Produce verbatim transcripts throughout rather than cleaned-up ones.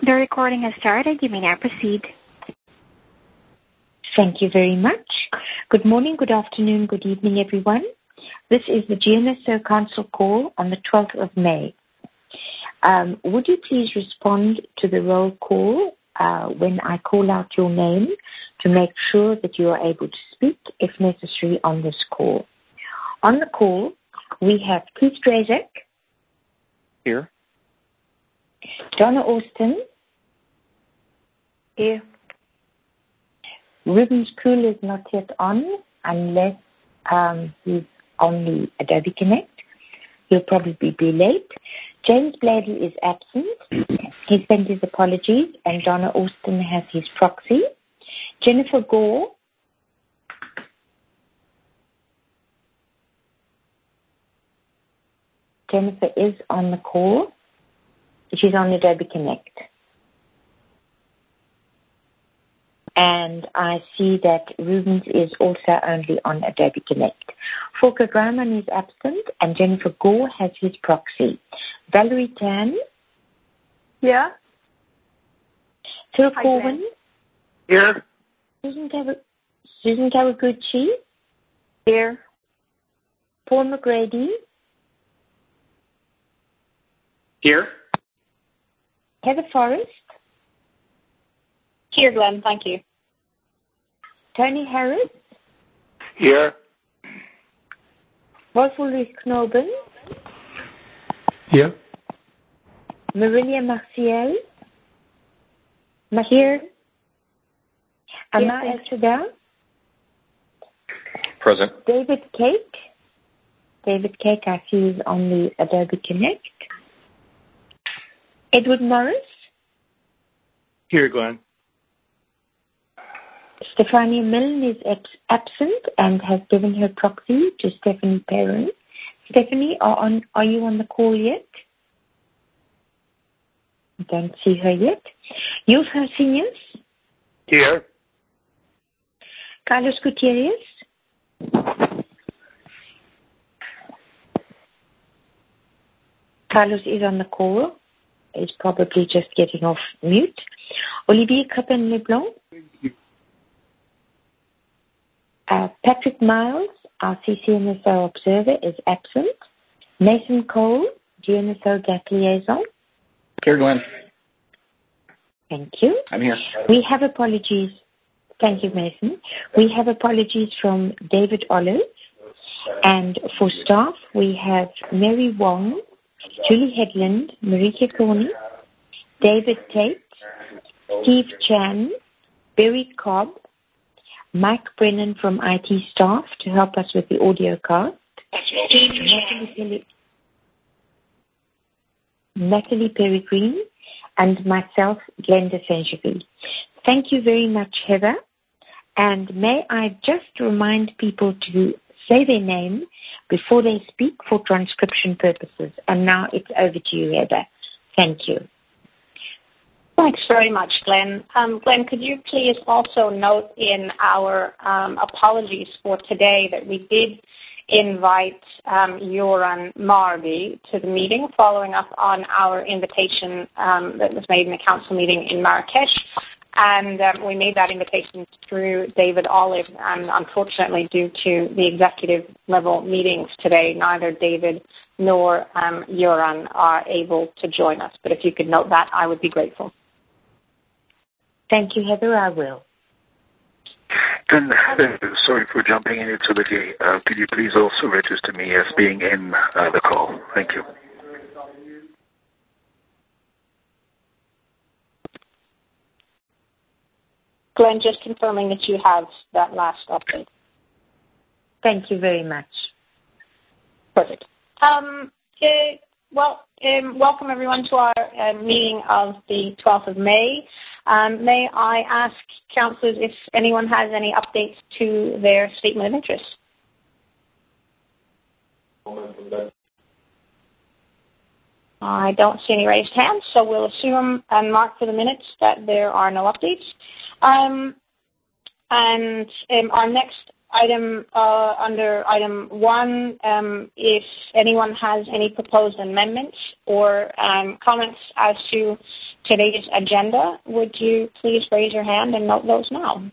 The recording has started. You may now proceed. Thank you very much. Good morning, good afternoon, good evening, everyone. This is the G N S O Council call on the twelfth of May. Um, would you please respond to the roll call uh, when I call out your name to make sure that you are able to speak, if necessary, on this call? On the call, we have Keith Drazek. Here. Donna Austin. Here. Rubens Poole is not yet on unless um, he's on the Adobe Connect. He'll probably be late. James Bladel is absent. He sent his apologies, and Donna Austin has his proxy. Jennifer Gore. Jennifer is on the call. She's on Adobe Connect. And I see that Rubens is also only on Adobe Connect. Volker Grauman is absent, and Jennifer Gore has his proxy. Valerie Tan. Yeah. Phil Corwin. Here. Susan, Kawa- Susan Kawaguchi. Here. Paul McGrady. Here. Heather Forrest. Here, Glenn. Thank you. Tony Harris. Here. Wolf Ulrich Knoben. Here. Marilia Marciel. Here. Amma Elshada. Present. David Cake. David Cake, I see, is on the Adobe Connect. Edward Morris. Here, Glenn. Stefania Milne is absent and has given her proxy to Stephanie Perrin. Stephanie, are, on, are you on the call yet? I don't see her yet. Youth Seniors? Here. Carlos Gutierrez? Carlos is on the call. He's probably just getting off mute. Olivier Crepin-Leblanc? Uh, Patrick Miles, our C C N S O observer, is absent. Mason Cole, G N S O G A C liaison. Here, Glenn. Thank you. I'm here. We have apologies. Thank you, Mason. We have apologies from David Olive. And for staff, we have Mary Wong, Julie Headland, Marika Corney, David Tate, Steve Chan, Barry Cobb, Mike Brennan from I T staff to help us with the audio cast, Natalie, Natalie Peregrine, and myself, Glenda Saint-Gervais. Thank you very much, Heather. And may I just remind people to say their name before they speak for transcription purposes. And now it's over to you, Heather. Thank you. Thanks very much, Glenn. Um, Glenn, could you please also note in our um, apologies for today that we did invite um, Joran Marby to the meeting following up on our invitation um, that was made in the council meeting in Marrakesh. And um, we made that invitation through David Olive, and unfortunately, due to the executive level meetings today, neither David nor um, Joran are able to join us. But if you could note that, I would be grateful. Thank you, Heather. I will. Then, uh, sorry for jumping in so quickly. Uh, could you please also register me as being in uh, the call? Thank you. Glenn, just confirming that you have that last update. Thank you very much. Perfect. Um, uh, well, um, welcome everyone to our uh, meeting of the twelfth of May. Um, may I ask councillors if anyone has any updates to their statement of interest? I don't see any raised hands, so we'll assume and mark for the minutes that there are no updates. Um, and um, our next item uh, under item one, um, if anyone has any proposed amendments or um, comments as to today's agenda, would you please raise your hand and note those now?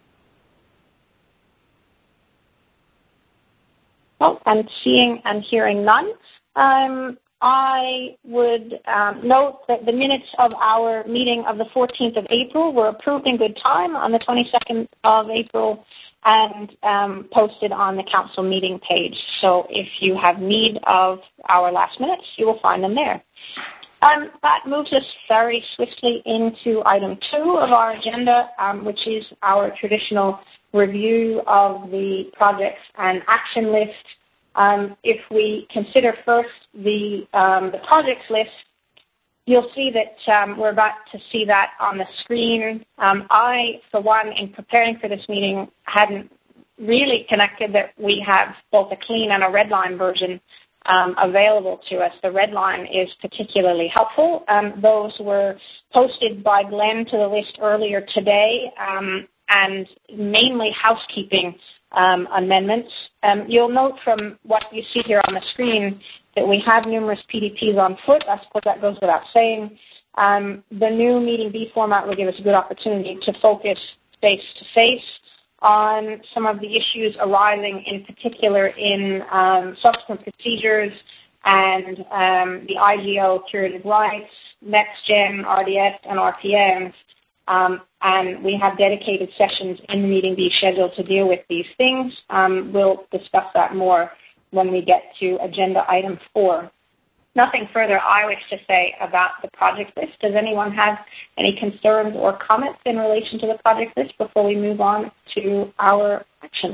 Oh, and seeing and hearing none, um, I would um, note that the minutes of our meeting of the fourteenth of April were approved in good time on the twenty-second of April and um, posted on the council meeting page. So if you have need of our last minutes, you will find them there. Um, that moves us very swiftly into item two of our agenda, um, which is our traditional review of the projects and action list. Um, if we consider first the, um, the projects list, you'll see that um, we're about to see that on the screen. Um, I, for one, in preparing for this meeting, hadn't really connected that we have both a clean and a red line version um, available to us. The red line is particularly helpful. Um, those were posted by Glenn to the list earlier today, um, and mainly housekeeping um, amendments. Um, you'll note from what you see here on the screen that we have numerous P D Ps on foot. I suppose that goes without saying. Um, the new meeting B format will give us a good opportunity to focus face-to-face on some of the issues arising in particular in um, subsequent procedures and um, the I G O curative rights, NextGen, R D S, and R P Ms. Um, and we have dedicated sessions in the meeting B scheduled to deal with these things. Um, we'll discuss that more when we get to agenda item four. Nothing further I wish to say about the project list. Does anyone have any concerns or comments in relation to the project list before we move on to our action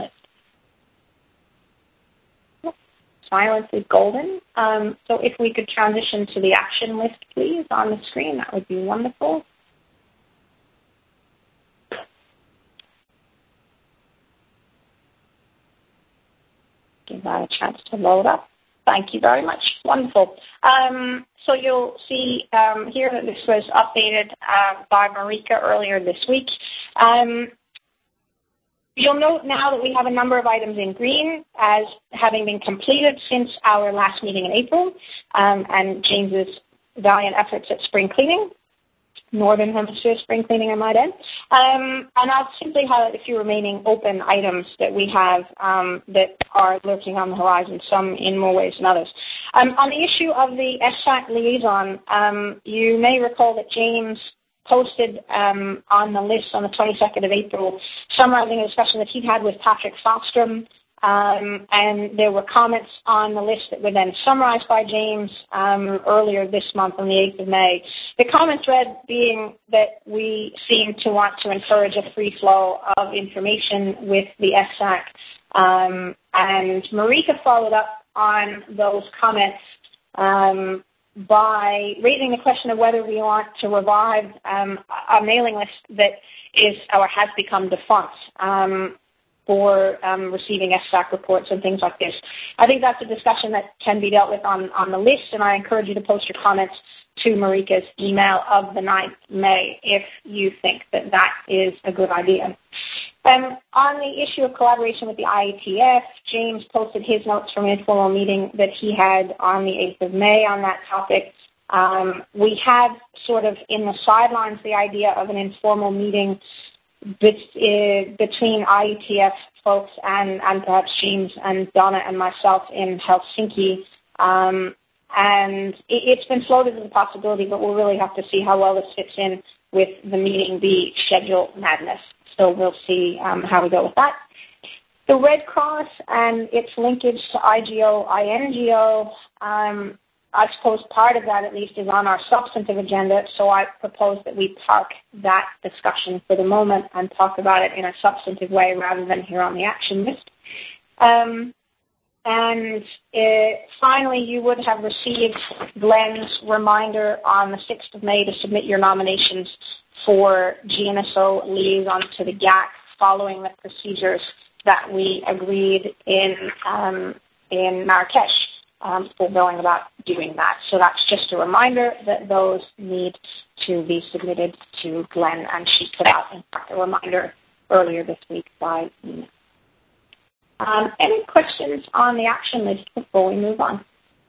list? Silence is golden. Um, so if we could transition to the action list, please, on the screen, that would be wonderful. Give that a chance to load up. Thank you very much. Wonderful. Um, so you'll see um, here that this was updated uh, by Marika earlier this week. Um, you'll note now that we have a number of items in green as having been completed since our last meeting in April um, and James's valiant efforts at spring cleaning. Northern Hemisphere spring cleaning, I might add. Um, and I'll simply highlight a few remaining open items that we have um, that are lurking on the horizon, some in more ways than others. Um, on the issue of the S S A C liaison, um, you may recall that James posted um, on the list on the twenty-second of April, summarizing a discussion that he'd had with Patrick Falstrom. Um, and there were comments on the list that were then summarized by James um, earlier this month on the eighth of May. The comments read being that we seem to want to encourage a free flow of information with the S S A C. Um, and Marika followed up on those comments um, by raising the question of whether we want to revive um, a mailing list that is or has become defunct. Um, for um, receiving S S A C reports and things like this. I think that's a discussion that can be dealt with on, on the list, and I encourage you to post your comments to Marika's email of the ninth of May if you think that that is a good idea. Um, on the issue of collaboration with the I A T F, James posted his notes from an informal meeting that he had on the eighth of May on that topic. Um, we have sort of in the sidelines the idea of an informal meeting between I E T F folks and, and perhaps James and Donna and myself in Helsinki. Um, and it, it's been floated as a possibility, but we'll really have to see how well this fits in with the meeting B schedule madness. So we'll see um, how we go with that. The Red Cross and its linkage to I G O, I N G O, um, I suppose part of that at least is on our substantive agenda, so I propose that we park that discussion for the moment and talk about it in a substantive way rather than here on the action list. Um, and uh, finally, you would have received Glenn's reminder on the sixth of May to submit your nominations for G N S O liaison to the G A C following the procedures that we agreed in, um, in Marrakesh. Um, for going about doing that. So that's just a reminder that those need to be submitted to Glenn, and she put out, in fact, a reminder earlier this week by email. Um, any questions on the action list before we move on?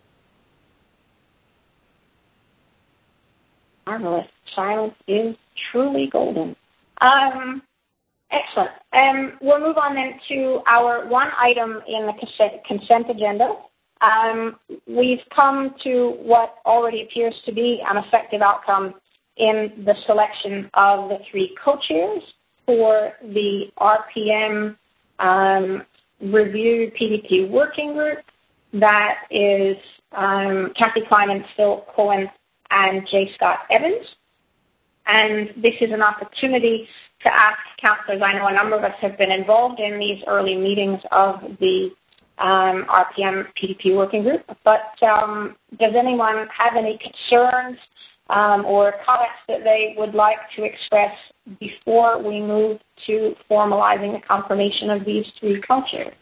Marvelous. Silence is truly golden. Um, excellent. Um, we'll move on then to our one item in the consent, consent agenda. Um, we've come to what already appears to be an effective outcome in the selection of the three co-chairs for the R P M um, Review P D P Working Group. That is um, Kathy Kleiman, Phil Cohen, and J. Scott Evans. And this is an opportunity to ask councillors. I know a number of us have been involved in these early meetings of the um, R P M P D P Working Group, but um, does anyone have any concerns um, or comments that they would like to express before we move to formalizing the confirmation of these three co-chairs?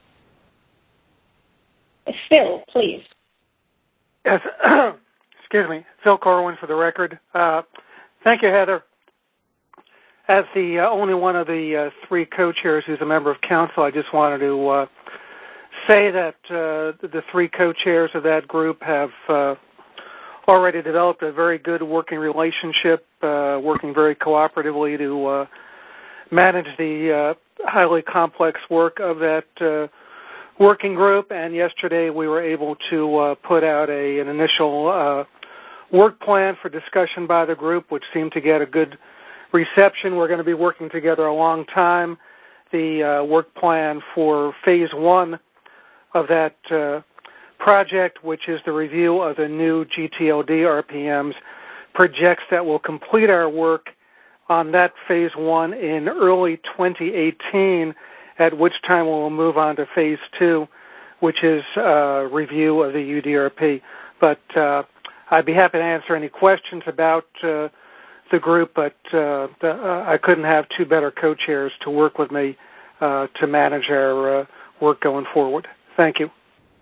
Phil, please. Yes, excuse me, Phil Corwin for the record. Uh, thank you, Heather. As the uh, only one of the uh, three co-chairs who's a member of council, I just wanted to uh, say that uh, the three co-chairs of that group have uh, already developed a very good working relationship, uh, working very cooperatively to uh, manage the uh, highly complex work of that uh, working group. And yesterday we were able to uh, put out a, an initial uh, work plan for discussion by the group, which seemed to get a good reception. We're going to be working together a long time. The uh, work plan for phase one of that uh, project, which is the review of the new G T L D R P Ms, projects that we'll complete our work on that phase one in early twenty eighteen, at which time we'll move on to phase two, which is uh, review of the U D R P. But uh, I'd be happy to answer any questions about uh, the group, but uh, the, uh, I couldn't have two better co-chairs to work with me uh, to manage our uh, work going forward. Thank you.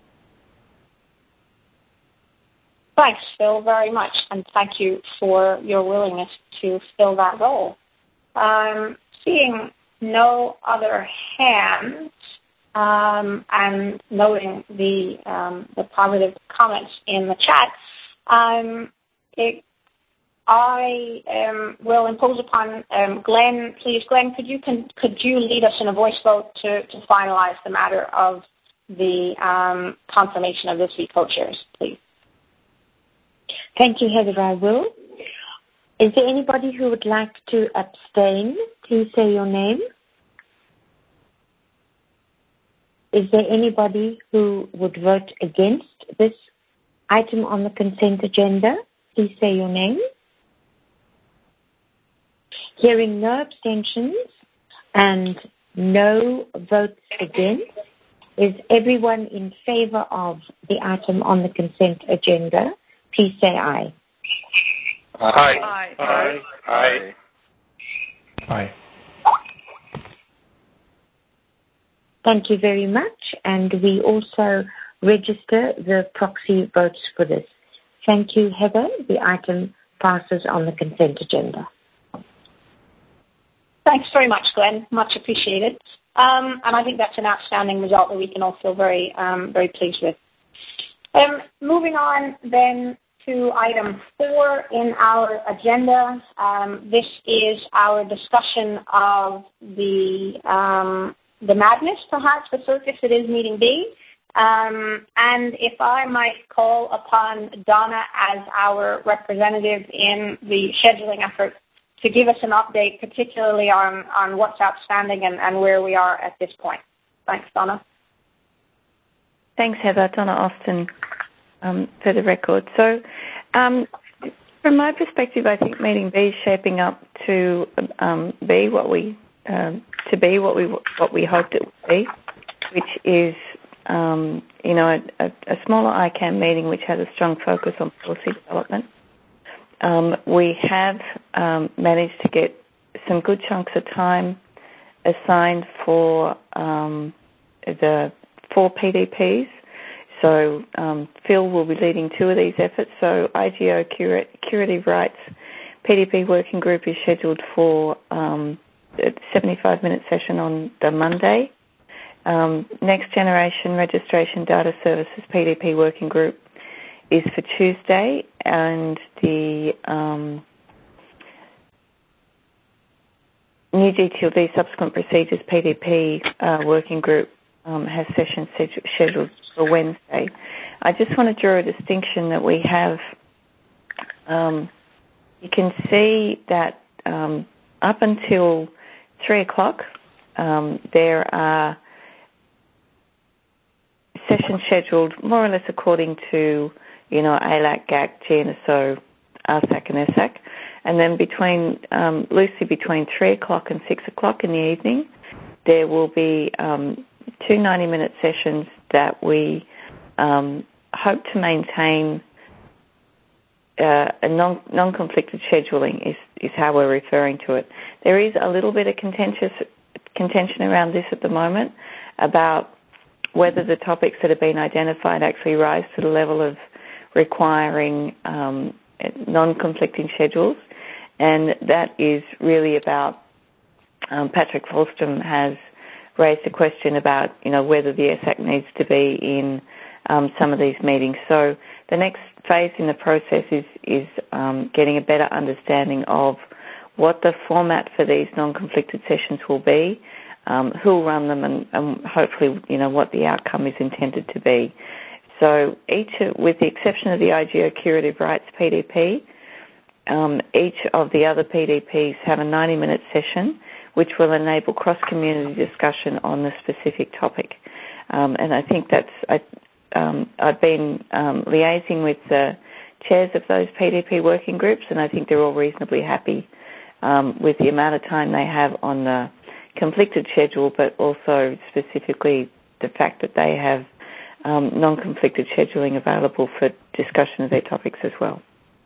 Thanks, Phil, very much, and thank you for your willingness to fill that role. Um, seeing no other hands um, and noting the, um, the positive comments in the chat, um, it, I um, will impose upon um, Glenn. Please, Glenn, could you can, could you lead us in a voice vote to, to finalize the matter of the um, confirmation of the three co-chairs, please? Thank you, Heather. I will. Is there anybody who would like to abstain? Please say your name. Is there anybody who would vote against this item on the consent agenda? Please say your name. Hearing no abstentions and no votes against, is everyone in favor of the item on the consent agenda? Please say aye. Aye. Aye. Aye. Aye. Aye. Thank you very much. And we also register the proxy votes for this. Thank you, Heather. The item passes on the consent agenda. Thanks very much, Glenn. Much appreciated. Um, and I think that's an outstanding result that we can all feel very, um, very pleased with. Um, moving on then to item four in our agenda. Um, this is our discussion of the um, the madness, perhaps, the circus that is meeting B. Um, and if I might call upon Donna as our representative in the scheduling effort to give us an update, particularly on, on what's outstanding and, and where we are at this point. Thanks, Donna. Thanks, Heather. Donna Austin, um, for the record. So, um, from my perspective, I think meeting B is shaping up to um, be what we um, to be what we what we hoped it would be, which is um, you know a, a smaller I CAN meeting which has a strong focus on policy development. Um, we have um, managed to get some good chunks of time assigned for um, the four P D Ps. So um, Phil will be leading two of these efforts. So I G O Cura- Curative Rights P D P Working Group is scheduled for um, a seventy-five minute session on the Monday. Um, Next Generation Registration Data Services P D P Working Group is for Tuesday, and the um, New G T L D Subsequent Procedures P D P uh, Working Group um, has sessions scheduled for Wednesday. I just want to draw a distinction that we have. Um, you can see that um, up until three o'clock, um, there are sessions scheduled more or less according to, you know, A L A C, G A C, G N S O, R S A C and S A C. And then between, um, loosely between three o'clock and six o'clock in the evening, there will be um, two ninety-minute sessions that we um, hope to maintain uh, a non, non-conflicted scheduling is, is how we're referring to it. There is a little bit of contentious contention around this at the moment about whether the topics that have been identified actually rise to the level of requiring um, non-conflicting schedules, and that is really about um, Patrick Falstrom has raised a question about, you know, whether the S A C needs to be in um, some of these meetings. So the next phase in the process is, is um, getting a better understanding of what the format for these non-conflicted sessions will be, um, who will run them, and, and hopefully, you know, what the outcome is intended to be. So each, with the exception of the I G O Curative Rights P D P, um, each of the other P D Ps have a ninety-minute session which will enable cross-community discussion on the specific topic. Um, and I think that's, I, um, I've been um, liaising with the chairs of those P D P working groups, and I think they're all reasonably happy um, with the amount of time they have on the conflicted schedule, but also specifically the fact that they have um, non-conflicted scheduling available for discussion of their topics as well.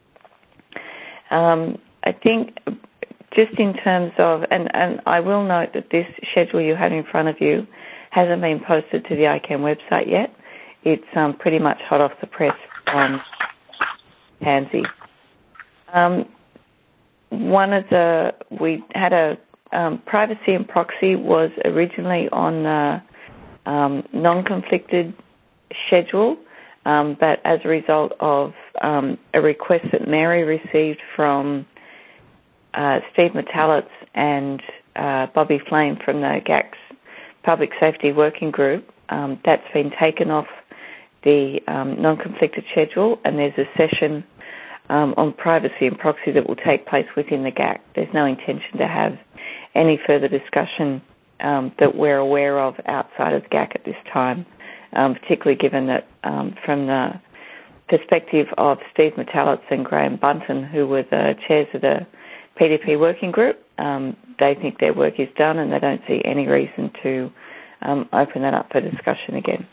Um, I think just in terms of, and, and I will note that this schedule you have in front of you hasn't been posted to the I CANN website yet. It's um, pretty much hot off the press on Pansy. Um, one of the, we had a um, privacy and proxy was originally on the um, non-conflicted schedule, um, but as a result of um, a request that Mary received from uh, Steve Metalitz and uh, Bobby Flame from the G A C's Public Safety Working Group, um, that's been taken off the um, non-conflicted schedule, and there's a session um, on privacy and proxy that will take place within the G A C. There's no intention to have any further discussion um, that we're aware of outside of the G A C at this time, um, particularly given that um, from the perspective of Steve Metalitz and Graham Bunton, who were the chairs of the P D P working group, um, they think their work is done and they don't see any reason to um, open that up for discussion again.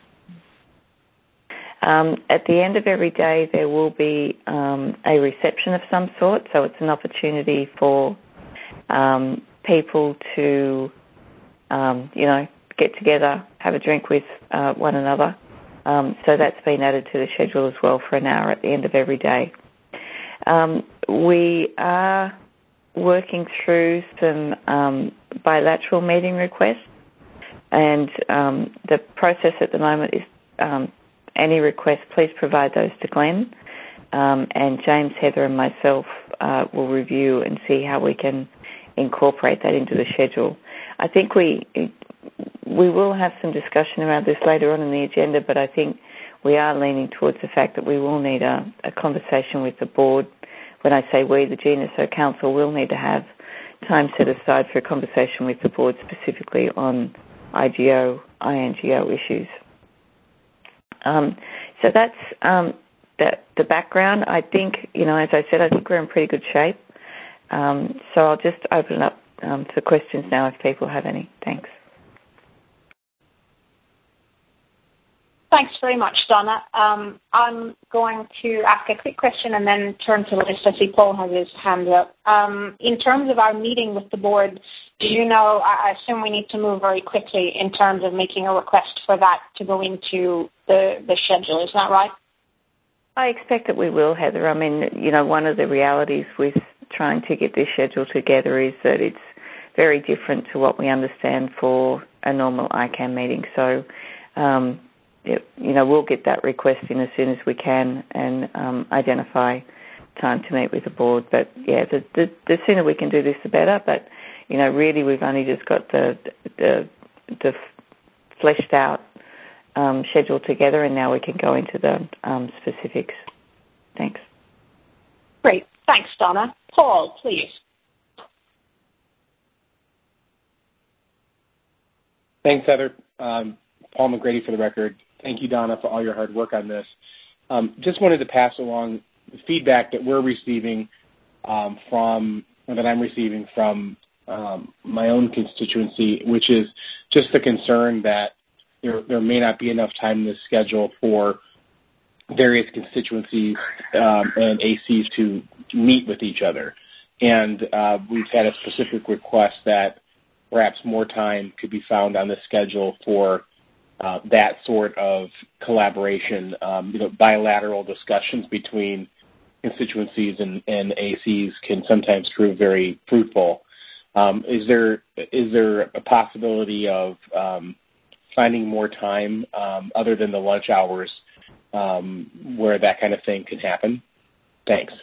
Um, at the end of every day, there will be um, a reception of some sort, so it's an opportunity for um, people to, um, you know, get together, have a drink with uh, one another. Um, so that's been added to the schedule as well for an hour at the end of every day. Um, we are working through some um, bilateral meeting requests, and um, the process at the moment is um, any requests, please provide those to Glenn, um, and James, Heather and myself uh, will review and see how we can incorporate that into the schedule. I think we we will have some discussion around this later on in the agenda, but I think we are leaning towards the fact that we will need a, a conversation with the board. When I say we, the G N S O Council will need to have time set aside for a conversation with the board specifically on I G O, I N G O issues. Um, so that's um, the, the background. I think, you know, as I said, I think we're in pretty good shape. Um, so I'll just open it up um, for questions now if people have any. Thanks. Thanks very much, Donna. Um, I'm going to ask a quick question and then turn to Liz. I see Paul has his hand up. Um, in terms of our meeting with the board, do you know, I assume we need to move very quickly in terms of making a request for that to go into the, the schedule. Is that right? I expect that we will, Heather. I mean, you know, one of the realities with trying to get this schedule together is that it's very different to what we understand for a normal I CAN meeting. So, um, it, you know, we'll get that request in as soon as we can and um, identify time to meet with the board. But, yeah, the, the, the sooner we can do this, the better. But, you know, really we've only just got the, the, the fleshed out um, schedule together, and now we can go into the um, specifics. Thanks. Great. Thanks, Donna. Paul, please. Thanks, Heather. Um, Paul McGrady for the record. Thank you, Donna, for all your hard work on this. Um, just wanted to pass along the feedback that we're receiving um, from, or that I'm receiving from um, my own constituency, which is just the concern that there, there may not be enough time in the schedule for various constituencies um, and A Cs to meet with each other. And uh, we've had a specific request that perhaps more time could be found on the schedule for uh, that sort of collaboration. Um, you know, bilateral discussions between constituencies and, and A Cs can sometimes prove very fruitful. Um, is there is there a possibility of um, finding more time um, other than the lunch hours um, where that kind of thing can happen? Thanks.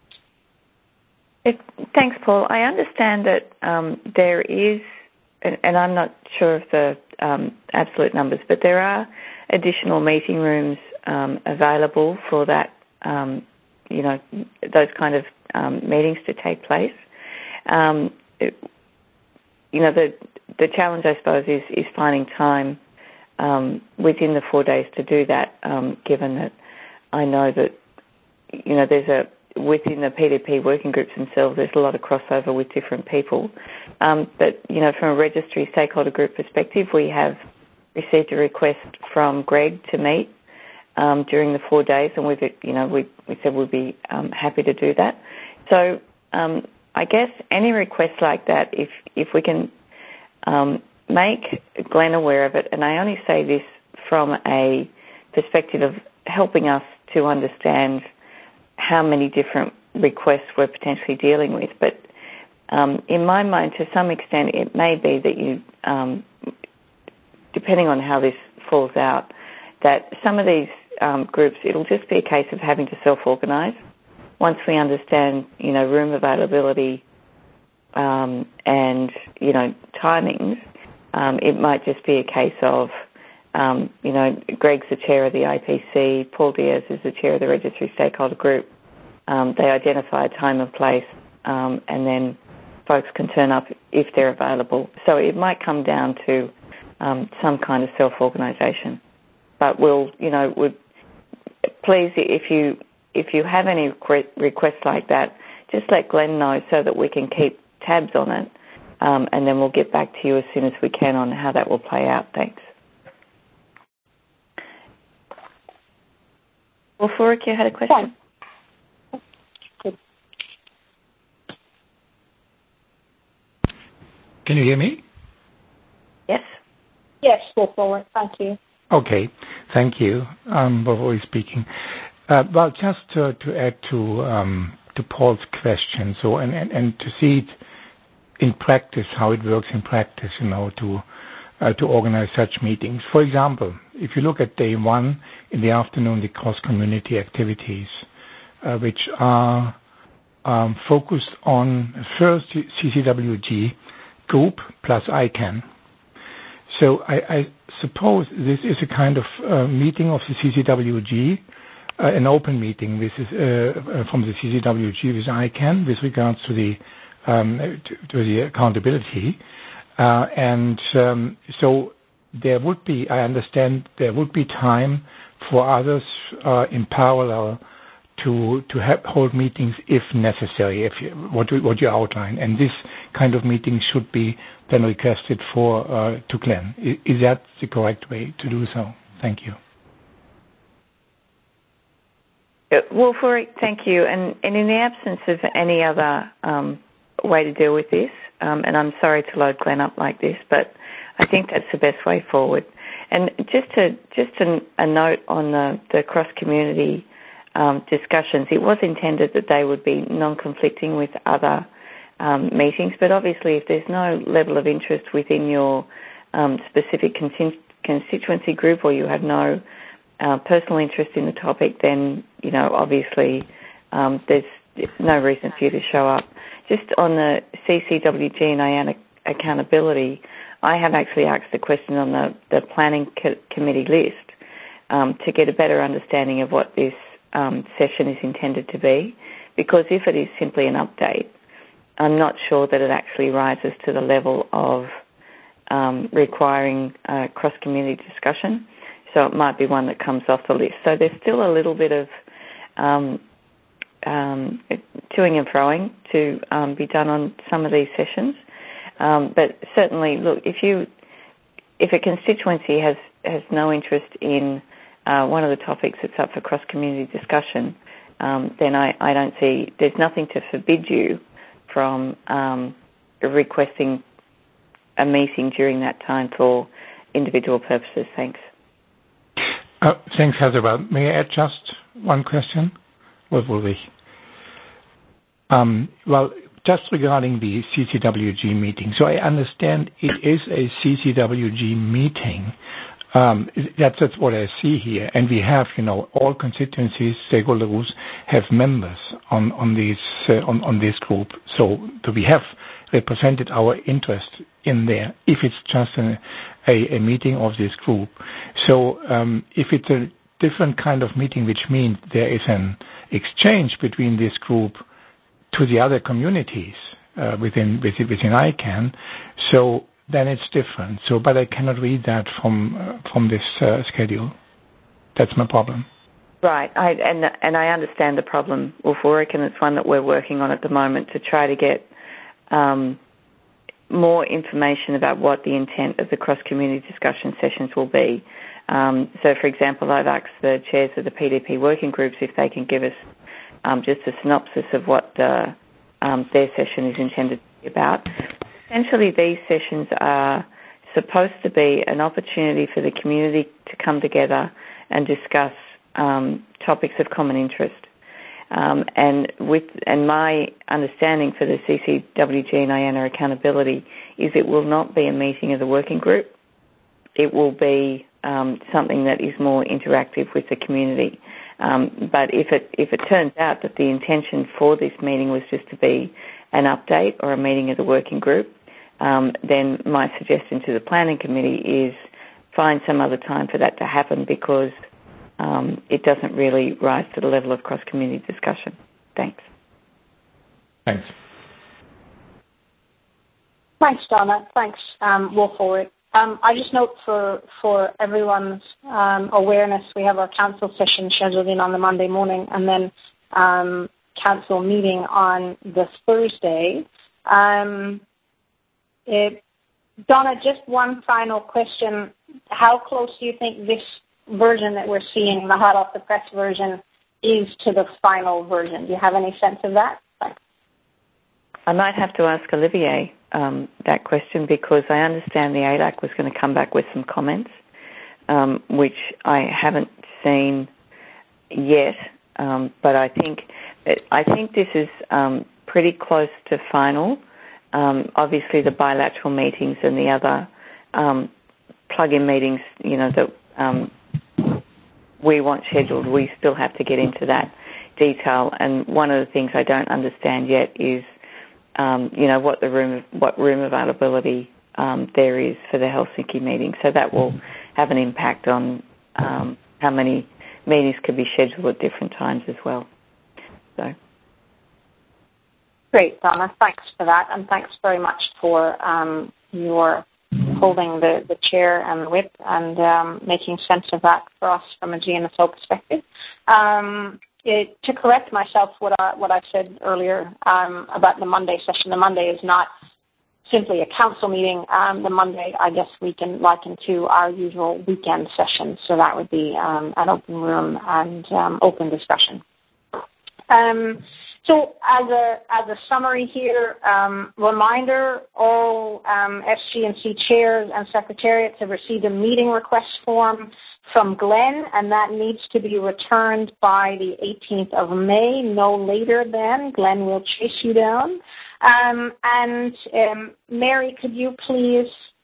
It, thanks, Paul. I understand that um, there is, and, and I'm not sure of the um, absolute numbers, but there are additional meeting rooms um, available for that, um, you know, those kind of um, meetings to take place. Um, it, you know, the the challenge, I suppose, is, is finding time um, within the four days to do that, um, given that I know that, you know, there's a, within the P D P working groups themselves, there's a lot of crossover with different people. Um, but, you know, from a registry stakeholder group perspective, we have received a request from Greg to meet um, during the four days, and we've, you know, we, we said we'd be um, happy to do that. So um, I guess any request like that, if, if we can um, make Glenn aware of it, and I only say this from a perspective of helping us to understand how many different requests we're potentially dealing with. But um, in my mind, to some extent, it may be that you, um, depending on how this falls out, that some of these um, groups, it'll just be a case of having to self-organise. Once we understand, you know, room availability um, and, you know, timings, um, it might just be a case of, Um, you know, Greg's the chair of the I P C, Paul Diaz is the chair of the Registry Stakeholder Group. Um, they identify a time and place, um, and then folks can turn up if they're available. So it might come down to um, some kind of self-organisation. But we'll, you know, would please, if you if you have any requests like that, just let Glenn know so that we can keep tabs on it, um, and then we'll get back to you as soon as we can on how that will play out. Thanks. Well, Farouk, you had a question? Can you hear me? Yes. Yes, go forward. Thank you. Okay, thank you. Um, Before speaking, uh, well, just to, to add to um, to Paul's question, so and, and, and to see it in practice, how it works in practice, you know, to uh, to organize such meetings. For example, if you look at day one in the afternoon, the cross-community activities, uh, which are um, focused on first C C W G group plus I CAN. So I, I suppose this is a kind of uh, meeting of the C C W G, uh, an open meeting. This is uh, from the C C W G with I CAN with regards to the um, to, to the accountability, uh, and um, so there would be, I understand, there would be time for others uh, in parallel to to have, hold meetings if necessary, if you, what what you outline, and this kind of meeting should be then requested for uh, to Glenn. Is, is that the correct way to do so? Thank you. Well, Farouk, thank you. And, and in the absence of any other um, way to deal with this, um, and I'm sorry to load Glenn up like this, but I think that's the best way forward. And just to just a, a note on the, the cross-community um, discussions, it was intended that they would be non-conflicting with other um, meetings, but obviously if there's no level of interest within your um, specific con- constituency group or you have no uh, personal interest in the topic, then, you know, obviously um, there's no reason for you to show up. Just on the C C W G and I A N accountability, I have actually asked the question on the, the planning co- committee list um, to get a better understanding of what this um, session is intended to be, because if it is simply an update, I'm not sure that it actually rises to the level of um, requiring uh, cross-community discussion, so it might be one that comes off the list. So there's still a little bit of um, um, toing and froing to um, be done on some of these sessions. Um, but certainly, look, if you if a constituency has, has no interest in uh, one of the topics that's up for cross-community discussion, um, then I, I don't see, there's nothing to forbid you from um, requesting a meeting during that time for individual purposes. Thanks. Uh, thanks, Heather. Well, may I add just one question? What will we? Um, well, just regarding the C C W G meeting. So I understand it is a C C W G meeting. Um, that's, that's what I see here. And we have, you know, all constituencies, stakeholder groups have members on, on, these, uh, on, on this group. So do we have represented our interest in there if it's just a, a, a meeting of this group. So um, if it's a different kind of meeting, which means there is an exchange between this group to the other communities uh, within, within within I CAN, so then it's different. So, but I cannot read that from uh, from this uh, schedule. That's my problem. Right, I, and and I understand the problem, Wolf Warwick, and it's one that we're working on at the moment to try to get um, more information about what the intent of the cross-community discussion sessions will be. Um, so, for example, I've asked the chairs of the P D P working groups if they can give us um, just a synopsis of what the, um, their session is intended to be about. Essentially, these sessions are supposed to be an opportunity for the community to come together and discuss um, topics of common interest. Um, and with and my understanding for the C C W G and I A N accountability is it will not be a meeting of the working group. It will be um, something that is more interactive with the community. Um, but if it if it turns out that the intention for this meeting was just to be an update or a meeting of the working group, um, then my suggestion to the planning committee is find some other time for that to happen, because um, it doesn't really rise to the level of cross-community discussion. Thanks. Thanks. Thanks, Donna. Thanks, um, Wolf Warwick. Um, I just note for, for everyone's um, awareness, we have our council session scheduled in on the Monday morning, and then um, council meeting on the Thursday. Um, it, Donna, just one final question. How close do you think this version that we're seeing, the hot off the press version, is to the final version? Do you have any sense of that? Thanks. I might have to ask Olivier um, that question, because I understand the A L A C was going to come back with some comments, um, which I haven't seen yet. Um, but I think I think this is um, pretty close to final. Um, obviously, the bilateral meetings and the other um, plug-in meetings, you know, that um, we want scheduled, we still have to get into that detail. And one of the things I don't understand yet is, um, you know, what the room what room availability um, there is for the Helsinki meeting. So that will have an impact on um, how many meetings could be scheduled at different times as well. So. Great, Donna. Thanks for that, and thanks very much for um, your holding the, the chair and the whip and um, making sense of that for us from a G N S O perspective. Um, it, to correct myself, what I, what I said earlier um, about the Monday session, the Monday is not simply a council meeting. Um, the Monday, I guess we can liken to our usual weekend session, so that would be um, an open room and um, open discussion. Um, So as a as a summary here, um, reminder, all um, S G and C chairs and secretariats have received a meeting request form from Glenn, and that needs to be returned by the eighteenth of May, no later than. Glenn will chase you down. Um, and um, Mary, could you please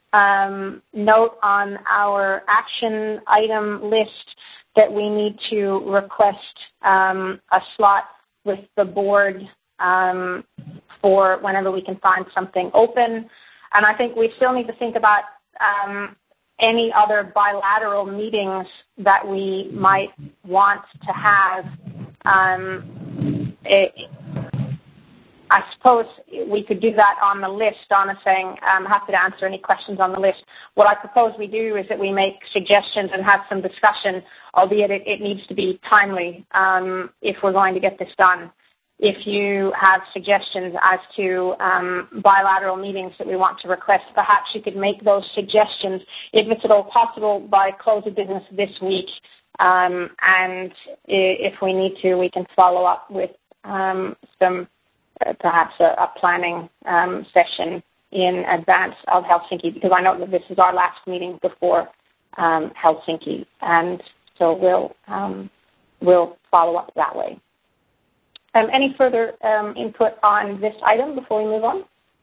um, note on our action item list that we need to request um, a slot with the board um, for whenever we can find something open. And I think we still need to think about um, any other bilateral meetings that we might want to have. Um, it, I suppose we could do that on the list. Donna saying, I'm happy to answer any questions on the list. What I propose we do is that we make suggestions and have some discussion, albeit it, it needs to be timely um, if we're going to get this done. If you have suggestions as to um, bilateral meetings that we want to request, perhaps you could make those suggestions, if it's at all possible, by close of business this week. Um, and if we need to, we can follow up with um, some Uh, perhaps a, a planning um, session in advance of Helsinki, because I know that this is our last meeting before um, Helsinki, and so we'll um, we'll follow up that way. Um, any further um, input on this item before we move on?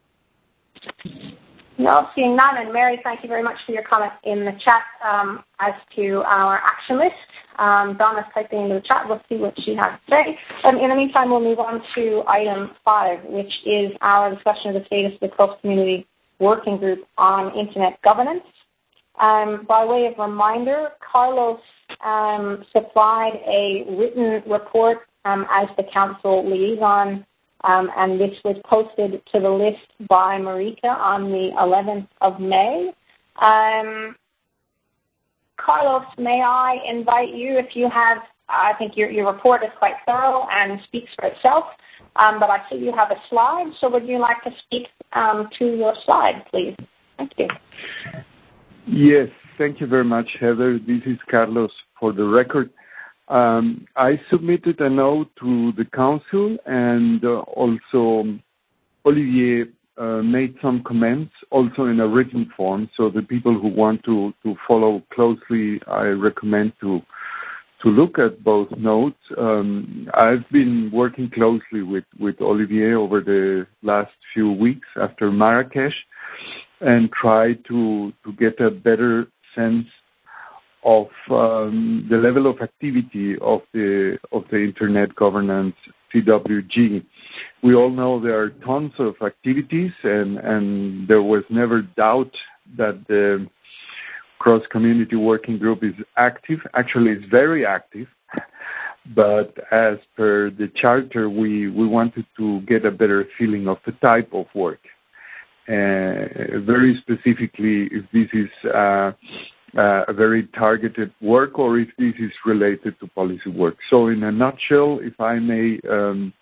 No, seeing none. And Mary, thank you very much for your comment in the chat um, as to our action list. Um, Donna's typing into the chat. We'll see what she has to say. Um, in the meantime, we'll move on to item five, which is our discussion of the status of the cross-community working group on Internet governance. Um, by way of reminder, Carlos um, supplied a written report um, as the council liaison, um, and this was posted to the list by Marika on the eleventh of May. Um, Carlos, may I invite you, if you have, I think your, your report is quite thorough and speaks for itself, um, but I see you have a slide, so would you like to speak um, to your slide, please? Thank you. Yes, thank you very much, Heather. This is Carlos for the record. Um, I submitted a note to the council, and uh, also Olivier Uh, made some comments also in a written form, so the people who want to, to follow closely, I recommend to to look at both notes. Um, I've been working closely with, with Olivier over the last few weeks after Marrakesh and try to, to get a better sense of um, the level of activity of the of the Internet governance C W G. We all know there are tons of activities, and, and there was never doubt that the cross-community working group is active. Actually, it's very active. But as per the charter, we, we wanted to get a better feeling of the type of work. Uh, very specifically, if this is uh, uh, a very targeted work or if this is related to policy work. So in a nutshell, if I may um,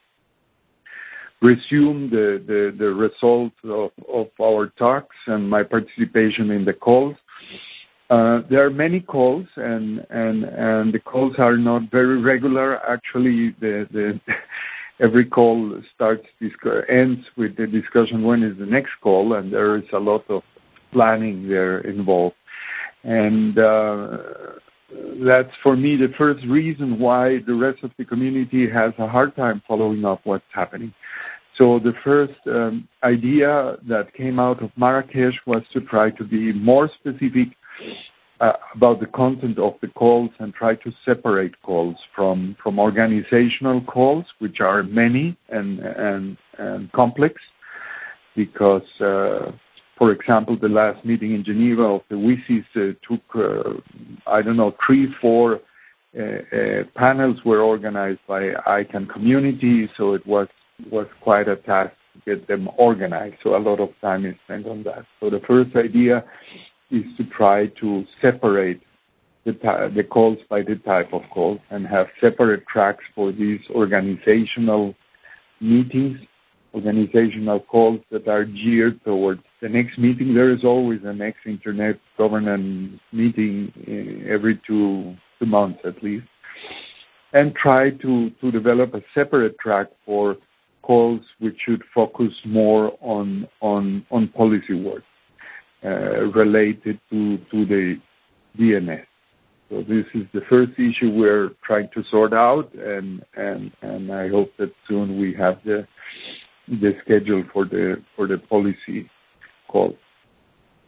resume the, the, the results of, of our talks and my participation in the calls. Uh, there are many calls, and, and, and the calls are not very regular. Actually, the, the, every call starts ends with the discussion when is the next call, and there is a lot of planning there involved. And uh, that's, for me, the first reason why the rest of the community has a hard time following up what's happening. So the first um, idea that came out of Marrakesh was to try to be more specific uh, about the content of the calls and try to separate calls from, from organizational calls, which are many and, and, and complex, because, uh, for example, the last meeting in Geneva of the W I C I S uh, took, uh, I don't know, three, four uh, uh, panels were organized by I CANN community, so it was was quite a task to get them organized. So a lot of time is spent on that. So the first idea is to try to separate the, the calls by the type of calls and have separate tracks for these organizational meetings, organizational calls that are geared towards the next meeting. There is always a next Internet governance meeting every two, two months at least. And try to, to develop a separate track for calls which should focus more on on, on policy work uh, related to, to the D N S. So this is the first issue we're trying to sort out, and, and, and I hope that soon we have the the schedule for the for the policy call.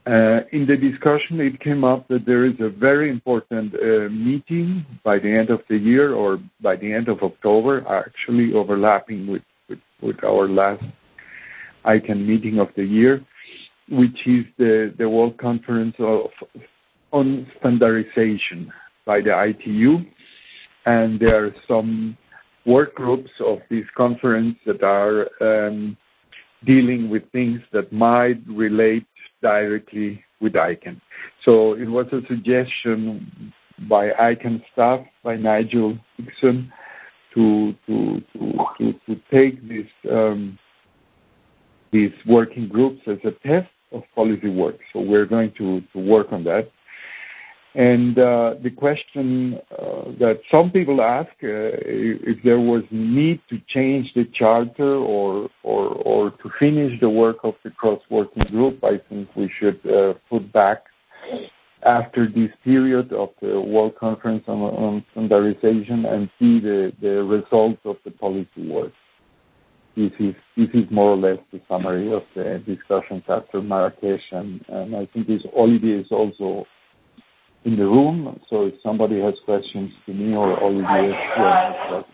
Uh, in the discussion, it came up that there is a very important uh, meeting by the end of the year or by the end of October, actually overlapping with, with, with our last I CANN meeting of the year, which is the, the World Conference of, on Standardization by the I T U. And there are some work groups of this conference that are um, dealing with things that might relate directly with I CANN. So it was a suggestion by I CANN staff, by Nigel Dixon, to to to to, to take this um, these working groups as a test of policy work. So we're going to, to work on that. And uh, the question uh, that some people ask, uh, if there was need to change the charter or, or, or to finish the work of the cross-working group, I think we should uh, put back after this period of the World Conference on, on Standardization and see the, the results of the policy work. This is, this is more or less the summary of the discussions after Marrakesh, and, and I think this Olivier is also in the room, so if somebody has questions to me or Olivier, yeah,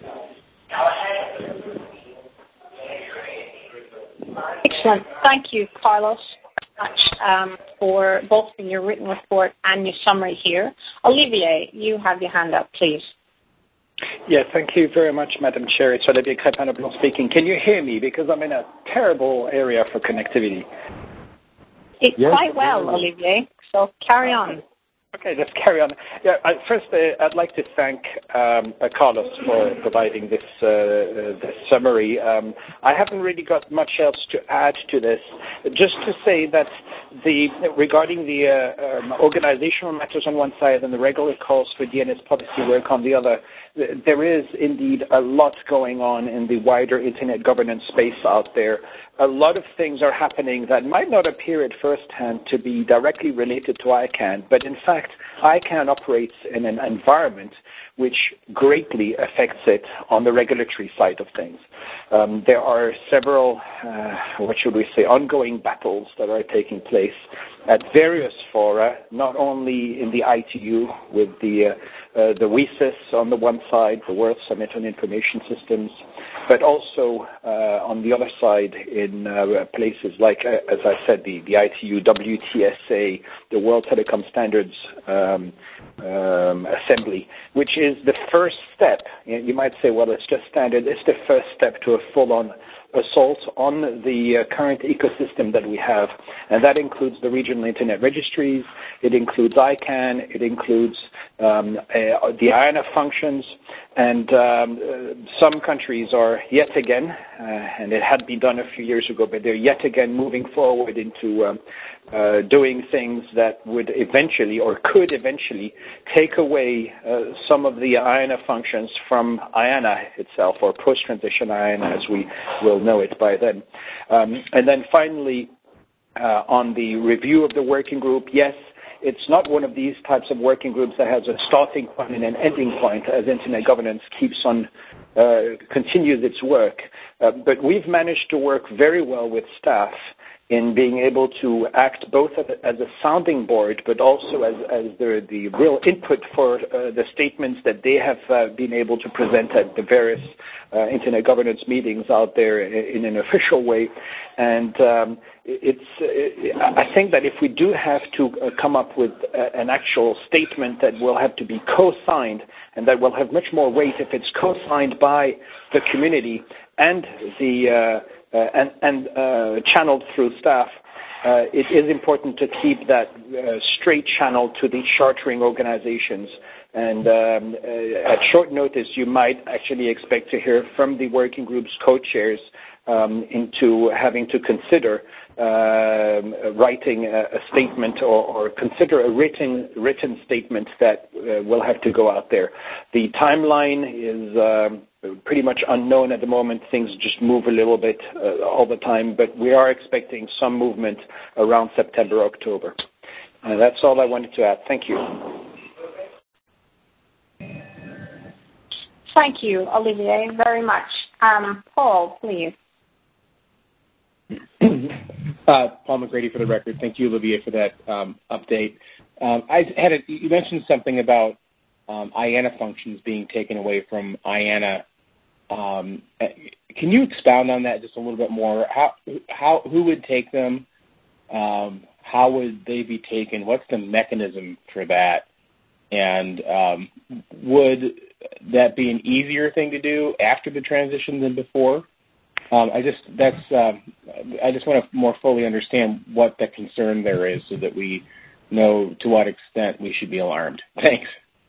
excellent. Thank you, Carlos, very much um, for both for your written report and your summary here. Olivier, you have your hand up, please. Yes, thank you very much, Madam Chair. It's Olivier Crépin-Leblond speaking. Can you hear me? Because I'm in a terrible area for connectivity. It's yes, quite well, yes. Olivier, so carry on. Okay, let's carry on. Yeah, I, first, uh, I'd like to thank um, uh, Carlos for providing this, uh, uh, this summary. Um, I haven't really got much else to add to this. Just to say that the regarding the uh, um, organizational matters on one side and the regular calls for D N S policy work on the other, there is indeed a lot going on in the wider Internet governance space out there. A lot of things are happening that might not appear at first hand to be directly related to I CANN, but in fact, I CANN operates in an environment which greatly affects it on the regulatory side of things. Um, there are several, uh, what should we say, ongoing battles that are taking place at various fora, not only in the I T U with the uh, uh, the W I S S on the one side, the World Summit on Information Systems, but also uh, on the other side in uh, places like, uh, as I said, the, the I T U W T S A, the World Telecom Standards um, um, Assembly, which is the first step. You might say, well, it's just standard. It's the first step to a full-on assault on the uh, current ecosystem that we have, and that includes the regional Internet registries, it includes I CANN, it includes um, uh, the I A N A functions, and um, uh, some countries are yet again, uh, and it had been done a few years ago, but they're yet again moving forward into um, uh, doing things that would eventually or could eventually take away uh, some of the I A N A functions from I A N A itself, or post-transition I A N A as we will know it by then. Um, and then finally, uh, on the review of the working group, yes, it's not one of these types of working groups that has a starting point and an ending point as Internet governance keeps on, uh, continues its work. Uh, but we've managed to work very well with staff in being able to act both as a sounding board, but also as, as the, the real input for uh, the statements that they have uh, been able to present at the various uh, Internet governance meetings out there in, in an official way. And um, it's, it, I think that if we do have to uh, come up with a, an actual statement that will have to be co-signed, and that will have much more weight if it's co-signed by the community and the uh, Uh, and, and uh, channeled through staff, uh, it is important to keep that uh, straight channel to the chartering organizations. And um, uh, at short notice, you might actually expect to hear from the working group's co-chairs um, into having to consider uh, writing a, a statement or, or consider a written written statement that uh, will have to go out there. The timeline is um, pretty much unknown at the moment. Things just move a little bit uh, all the time, but we are expecting some movement around September, October. Uh, that's all I wanted to add. Thank you. Thank you, Olivier, very much. Um, Paul, please. Uh, Paul McGrady for the record. Thank you, Olivier, for that um, update. Um, I had a, you mentioned something about um, I A N A functions being taken away from I A N A. Um, can you expound on that just a little bit more? How, how, who would take them? Um, how would they be taken? What's the mechanism for that? And um, would that be an easier thing to do after the transition than before? Um, I just that's um, I just want to more fully understand what the concern there is, so that we know to what extent we should be alarmed. Thanks.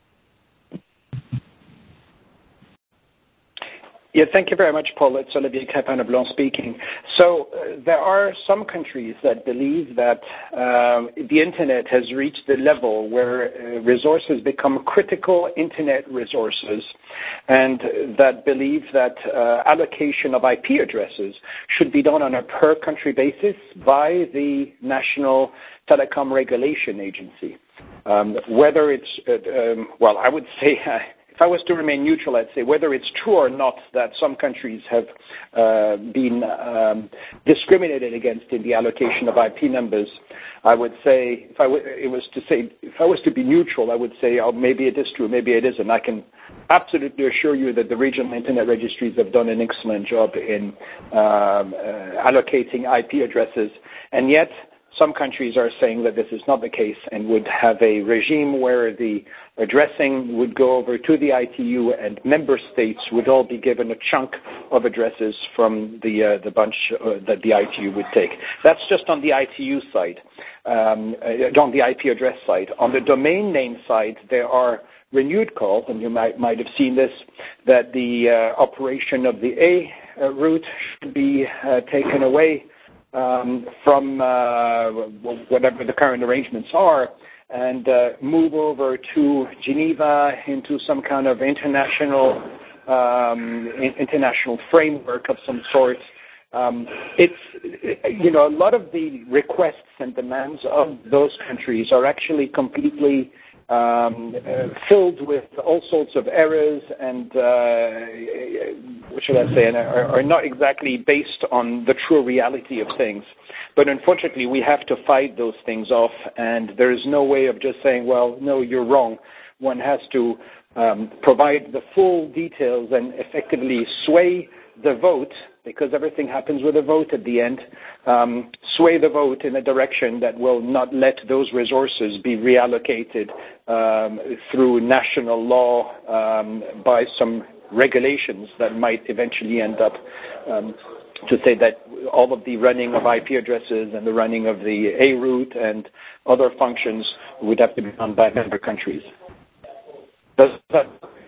Yeah, thank you very much, Paul. It's Olivier Crépin-Leblanc speaking. So uh, there are some countries that believe that uh, the Internet has reached the level where uh, resources become critical Internet resources, and that believe that uh, allocation of I P addresses should be done on a per-country basis by the National Telecom Regulation Agency. Um, whether it's, uh, um, well, I would say... Uh, If I was to remain neutral, I'd say whether it's true or not that some countries have uh, been um, discriminated against in the allocation of I P numbers, I would say, if I w- it was to say, if I was to be neutral, I would say, oh, maybe it is true, maybe it isn't. I can absolutely assure you that the regional Internet registries have done an excellent job in um, uh, allocating I P addresses, and yet some countries are saying that this is not the case and would have a regime where the addressing would go over to the I T U and member states would all be given a chunk of addresses from the uh, the bunch uh, that the I T U would take. That's just on the I T U side, um, uh, on the I P address side. On the domain name side, there are renewed calls, and you might might have seen this, that the uh, operation of the A uh, route should be uh, taken away Um, from uh, whatever the current arrangements are, and uh, move over to Geneva into some kind of international um, international framework of some sort. Um, it's, you know, a lot of the requests and demands of those countries are actually completely um, uh, filled with all sorts of errors and, uh, what should I say, and are, are not exactly based on the true reality of things. But unfortunately, we have to fight those things off, and there is no way of just saying, well, no, you're wrong. One has to um, provide the full details and effectively sway the vote, because everything happens with a vote at the end, um, sway the vote in a direction that will not let those resources be reallocated um, through national law um, by some regulations that might eventually end up um, to say that all of the running of I P addresses and the running of the A route and other functions would have to be done by member countries. Does that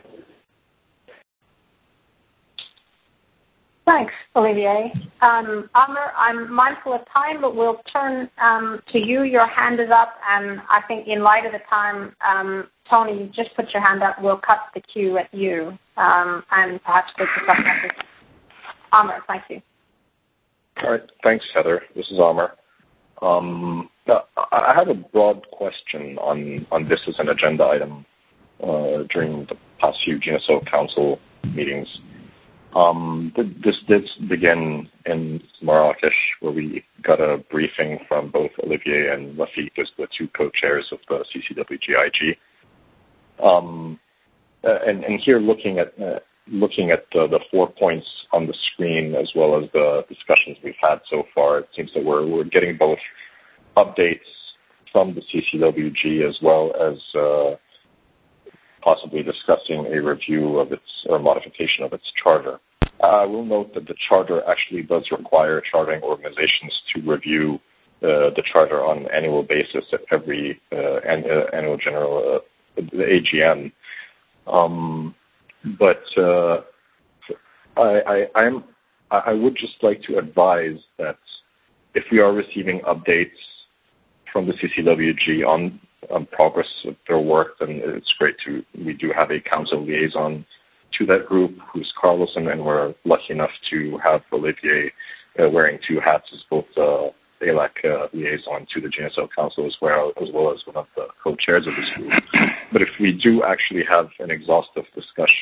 Thanks, Olivier. Um, Amr, I'm mindful of time, but we'll turn um, to you. Your hand is up, and I think in light of the time, um, Tony, you just put your hand up. We'll cut the queue at you, um, and perhaps take the question. Amr, thank you. All right. Thanks, Heather. This is Amr. Um, I have a broad question on, on this as an agenda item uh, during the past few G N S O Council meetings. Um, this did begin in Marrakesh, where we got a briefing from both Olivier and Rafiq as the two co-chairs of the C C W G I G. Um, and, and here, looking at uh, looking at uh, the four points on the screen, as well as the discussions we've had so far, it seems that we're we're getting both updates from the C C W G as well as uh, possibly discussing a review of its or modification of its charter. I will note that the charter actually does require chartering organizations to review uh, the charter on an annual basis at every uh, an, uh, annual general uh, the A G M. Um, but uh, I, I, I'm I would just like to advise that if we are receiving updates from the C C W G on Um, progress of their work, then it's great to, we do have a council liaison to that group, who's Carlos, and, and we're lucky enough to have Olivier uh, wearing two hats as both uh, A L A C uh, liaison to the G N S O Council as well, as well as one of the co-chairs of this group. But if we do actually have an exhaustive discussion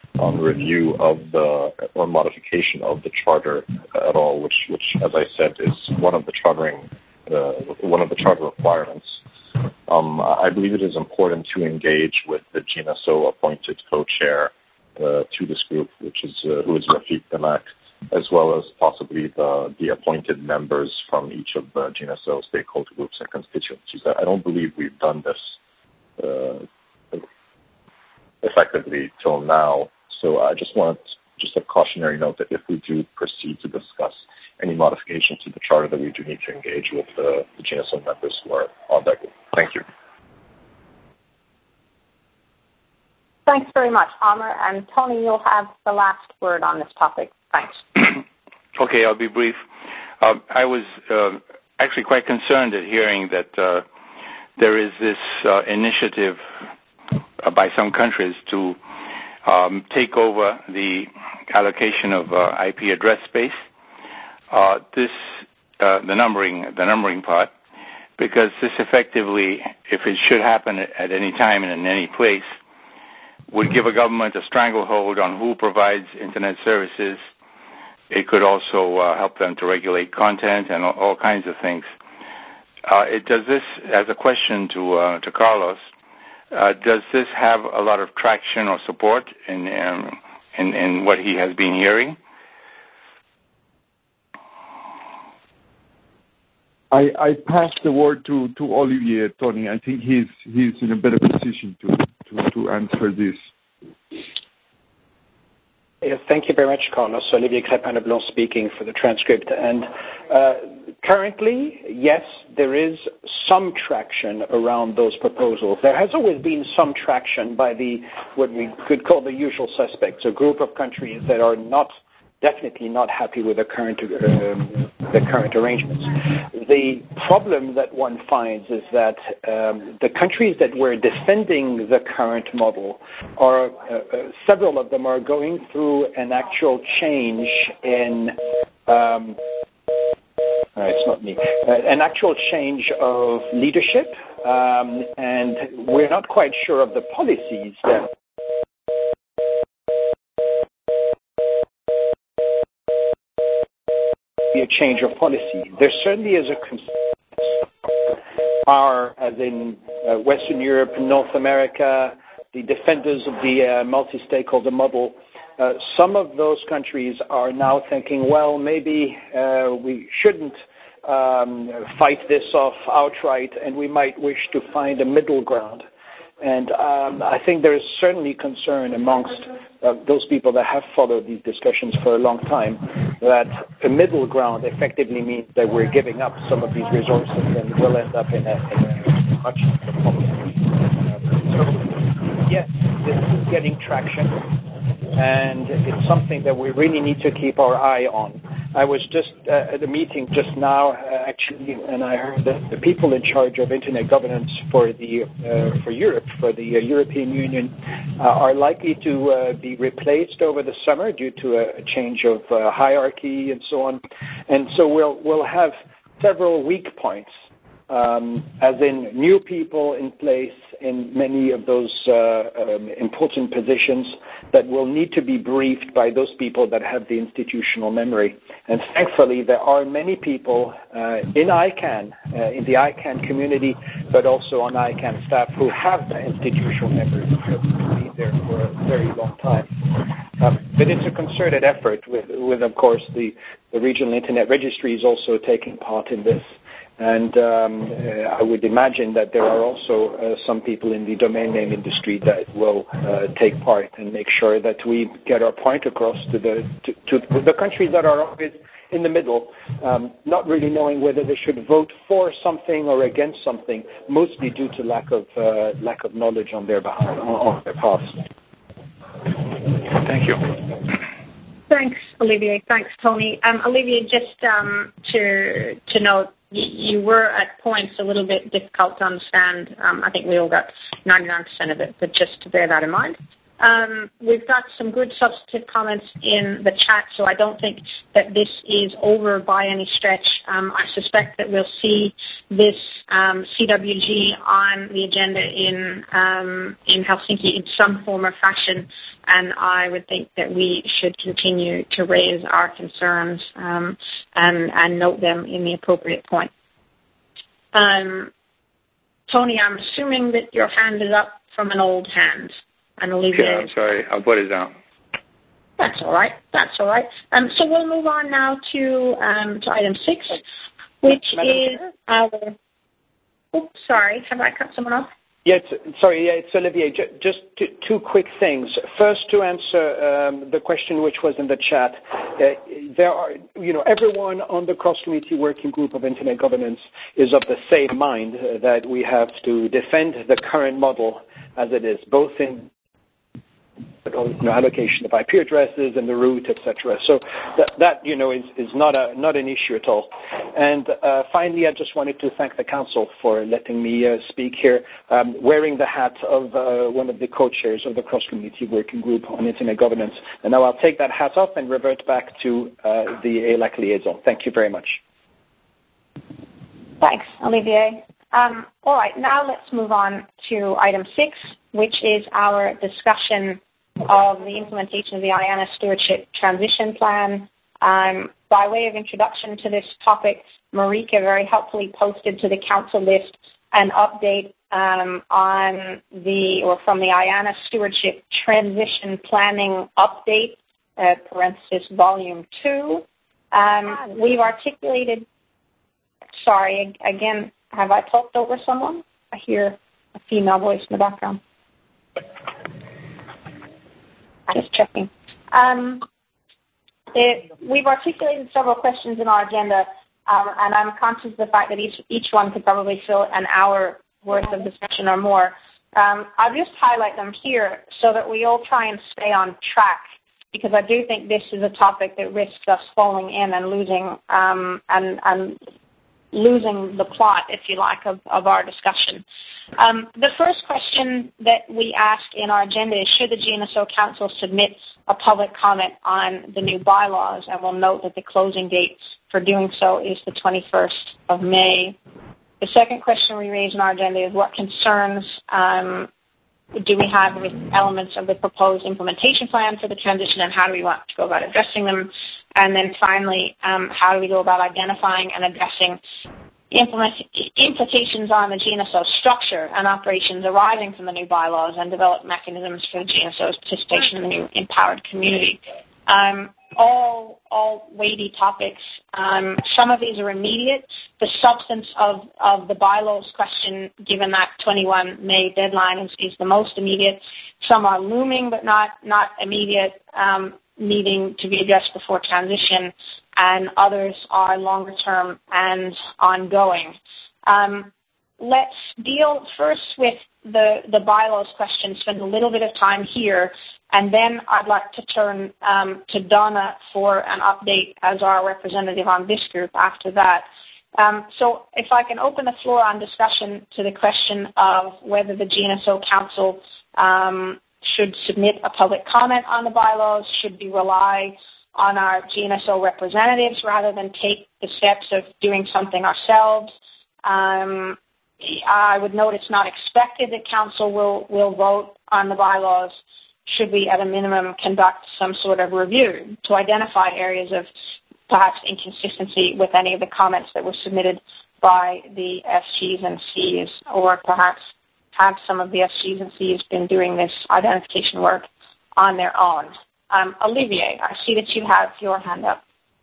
on review of the or modification of the charter at all, which, which as I said, is one of the chartering, uh, one of the charter requirements. Um, I believe it is important to engage with the G N S O appointed co-chair uh, to this group, which is uh, who is Rafiq Damak, as well as possibly the, the appointed members from each of the G N S O stakeholder groups and constituencies. I don't believe we've done this uh, effectively till now. So I just want just a cautionary note that if we do proceed to discuss any modification to the charter, that we do need to engage with uh, the G N S O members who are on that group. Thank you. Thanks very much, Amr. And Tony, you'll have the last word on this topic. Thanks. Okay, I'll be brief. Um, I was uh, actually quite concerned at hearing that uh, there is this uh, initiative uh, by some countries to um, take over the allocation of uh, I P address space. Uh, this, uh, the numbering, the numbering part, because this effectively, if it should happen at any time and in any place, would give a government a stranglehold on who provides internet services. It could also uh, help them to regulate content and all, all kinds of things. Uh, it does this as a question to uh, to Carlos. Uh, does this have a lot of traction or support in um, in, in what he has been hearing? I, I pass the word to, to Olivier, Tony. I think he's he's in a better position to, to, to answer this. Yes, thank you very much, Carlos. Olivier Crépin-Leblond speaking for the transcript. And uh, currently, yes, there is some traction around those proposals. There has always been some traction by the what we could call the usual suspects, a group of countries that are not definitely not happy with the current um, the current arrangements. The problem that one finds is that um, the countries that were defending the current model are uh, uh, several of them are going through an actual change in um, uh, it's not me uh, an actual change of leadership, um, and we're not quite sure of the policies that be a change of policy. There certainly is a concern. Our, as in uh, Western Europe, North America, the defenders of the uh, multi-stakeholder model, uh, some of those countries are now thinking, well, maybe uh, we shouldn't um, fight this off outright, and we might wish to find a middle ground. And um, I think there is certainly concern amongst uh, those people that have followed these discussions for a long time that a middle ground effectively means that we're giving up some of these resources and we'll end up in a, in a much policy. So, yes, this is getting traction, and it's something that we really need to keep our eye on. I was just uh, at a meeting just now, uh, actually, and I heard that the people in charge of internet governance for the uh, for Europe, for the uh, European Union, uh, are likely to uh, be replaced over the summer due to a, a change of uh, hierarchy and so on. And so we'll we'll have several weak points, um, as in new people in place in many of those uh, um, important positions that will need to be briefed by those people that have the institutional memory. And thankfully, there are many people uh, in I CANN, uh, in the I CANN community, but also on I CANN staff who have the institutional memory, who have been there for a very long time. Um, but it's a concerted effort with, with of course, the, the regional internet registries also taking part in this. And um, uh, I would imagine that there are also uh, some people in the domain name industry that will uh, take part and make sure that we get our point across to the to, to the countries that are always in the middle, um, not really knowing whether they should vote for something or against something, mostly due to lack of uh, lack of knowledge on their behalf, on their paths. Thank you. Thanks, Olivier. Thanks, Tony. Um, Olivier, just um, to to note, you were at points a little bit difficult to understand. Um, I think we all got ninety-nine percent of it, but just to bear that in mind. Um, we've got some good substantive comments in the chat, so I don't think that this is over by any stretch. Um, I suspect that we'll see this um, C W G on the agenda in um, in Helsinki in some form or fashion, and I would think that we should continue to raise our concerns um, and, and note them in the appropriate point. Um, Tony, I'm assuming that your hand is up from an old hand. And Olivier. Yeah, I'm sorry. I'll put it down. That's all right. That's all right. Um, so we'll move on now to um, to item six, which Madam is Chair? our. Oops, sorry. Have I cut someone off? Yeah, it's, sorry. Yeah, it's Olivier. Just two, two quick things. First, to answer um, the question which was in the chat, uh, there are, you know, everyone on the cross-committee working group of Internet governance is of the same mind uh, that we have to defend the current model as it is, both in you know, allocation of I P addresses and the route, et cetera. So that, that you know, is, is not a not an issue at all. And uh, finally, I just wanted to thank the Council for letting me uh, speak here, um, wearing the hat of uh, one of the co-chairs of the cross-community working group on Internet governance. And now I'll take that hat off and revert back to uh, the A L A C liaison. Thank you very much. Thanks, Olivier. Um, all right, now let's move on to item six, which is our discussion of the implementation of the IANA Stewardship Transition Plan. Um, by way of introduction to this topic, Marika very helpfully posted to the Council list an update um, on the, or from the IANA Stewardship Transition Planning Update, uh, parenthesis, Volume two. Um, we've articulated, sorry, again, have I talked over someone? I hear a female voice in the background. Just checking. Um, it, we've articulated several questions in our agenda, um, and I'm conscious of the fact that each, each one could probably fill an hour worth of discussion or more. Um, I'll just highlight them here so that we all try and stay on track, because I do think this is a topic that risks us falling in and losing um, and, and losing the plot, if you like, of, of our discussion. Um, the first question that we ask in our agenda is, should the G N S O Council submit a public comment on the new bylaws? And we'll note that the closing date for doing so is the twenty-first of May. The second question we raise in our agenda is, what concerns um, do we have with elements of the proposed implementation plan for the transition, and how do we want to go about addressing them? And then finally, um, how do we go about identifying and addressing implement, implications on the G N S O structure and operations arising from the new bylaws, and develop mechanisms for the G N S O's participation in the new empowered community? Um, all all weighty topics. Um, some of these are immediate. The substance of, of the bylaws question, given that twenty-first of May deadline, is, is the most immediate. Some are looming but not, not immediate, um, needing to be addressed before transition, and others are longer term and ongoing. Um, let's deal first with the, the bylaws question, spend a little bit of time here, and then I'd like to turn um, to Donna for an update as our representative on this group after that. Um, so if I can open the floor on discussion to the question of whether the G N S O Council um, should submit a public comment on the bylaws, should we rely on our G N S O representatives rather than take the steps of doing something ourselves. Um, I would note it's not expected that Council will, will vote on the bylaws. Should we, at a minimum, conduct some sort of review to identify areas of perhaps inconsistency with any of the comments that were submitted by the S Gs and Cs, or perhaps have some of the S Gs and Cs been doing this identification work on their own? Um, Olivier, I see that you have your hand up.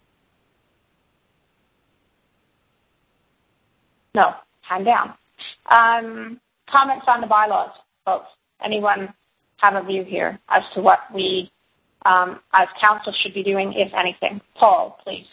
No, hand down. Um, comments on the bylaws, folks. Anyone have a view here as to what we, um, as Council, should be doing, if anything? Paul, please.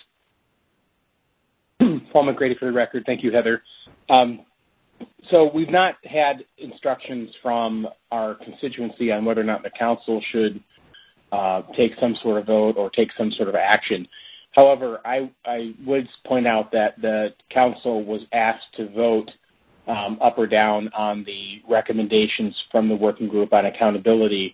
Paul McGrady for the record. Thank you, Heather. Um, so we've not had instructions from our constituency on whether or not the Council should uh, take some sort of vote or take some sort of action. However, I, I would point out that the Council was asked to vote um, up or down on the recommendations from the working group on accountability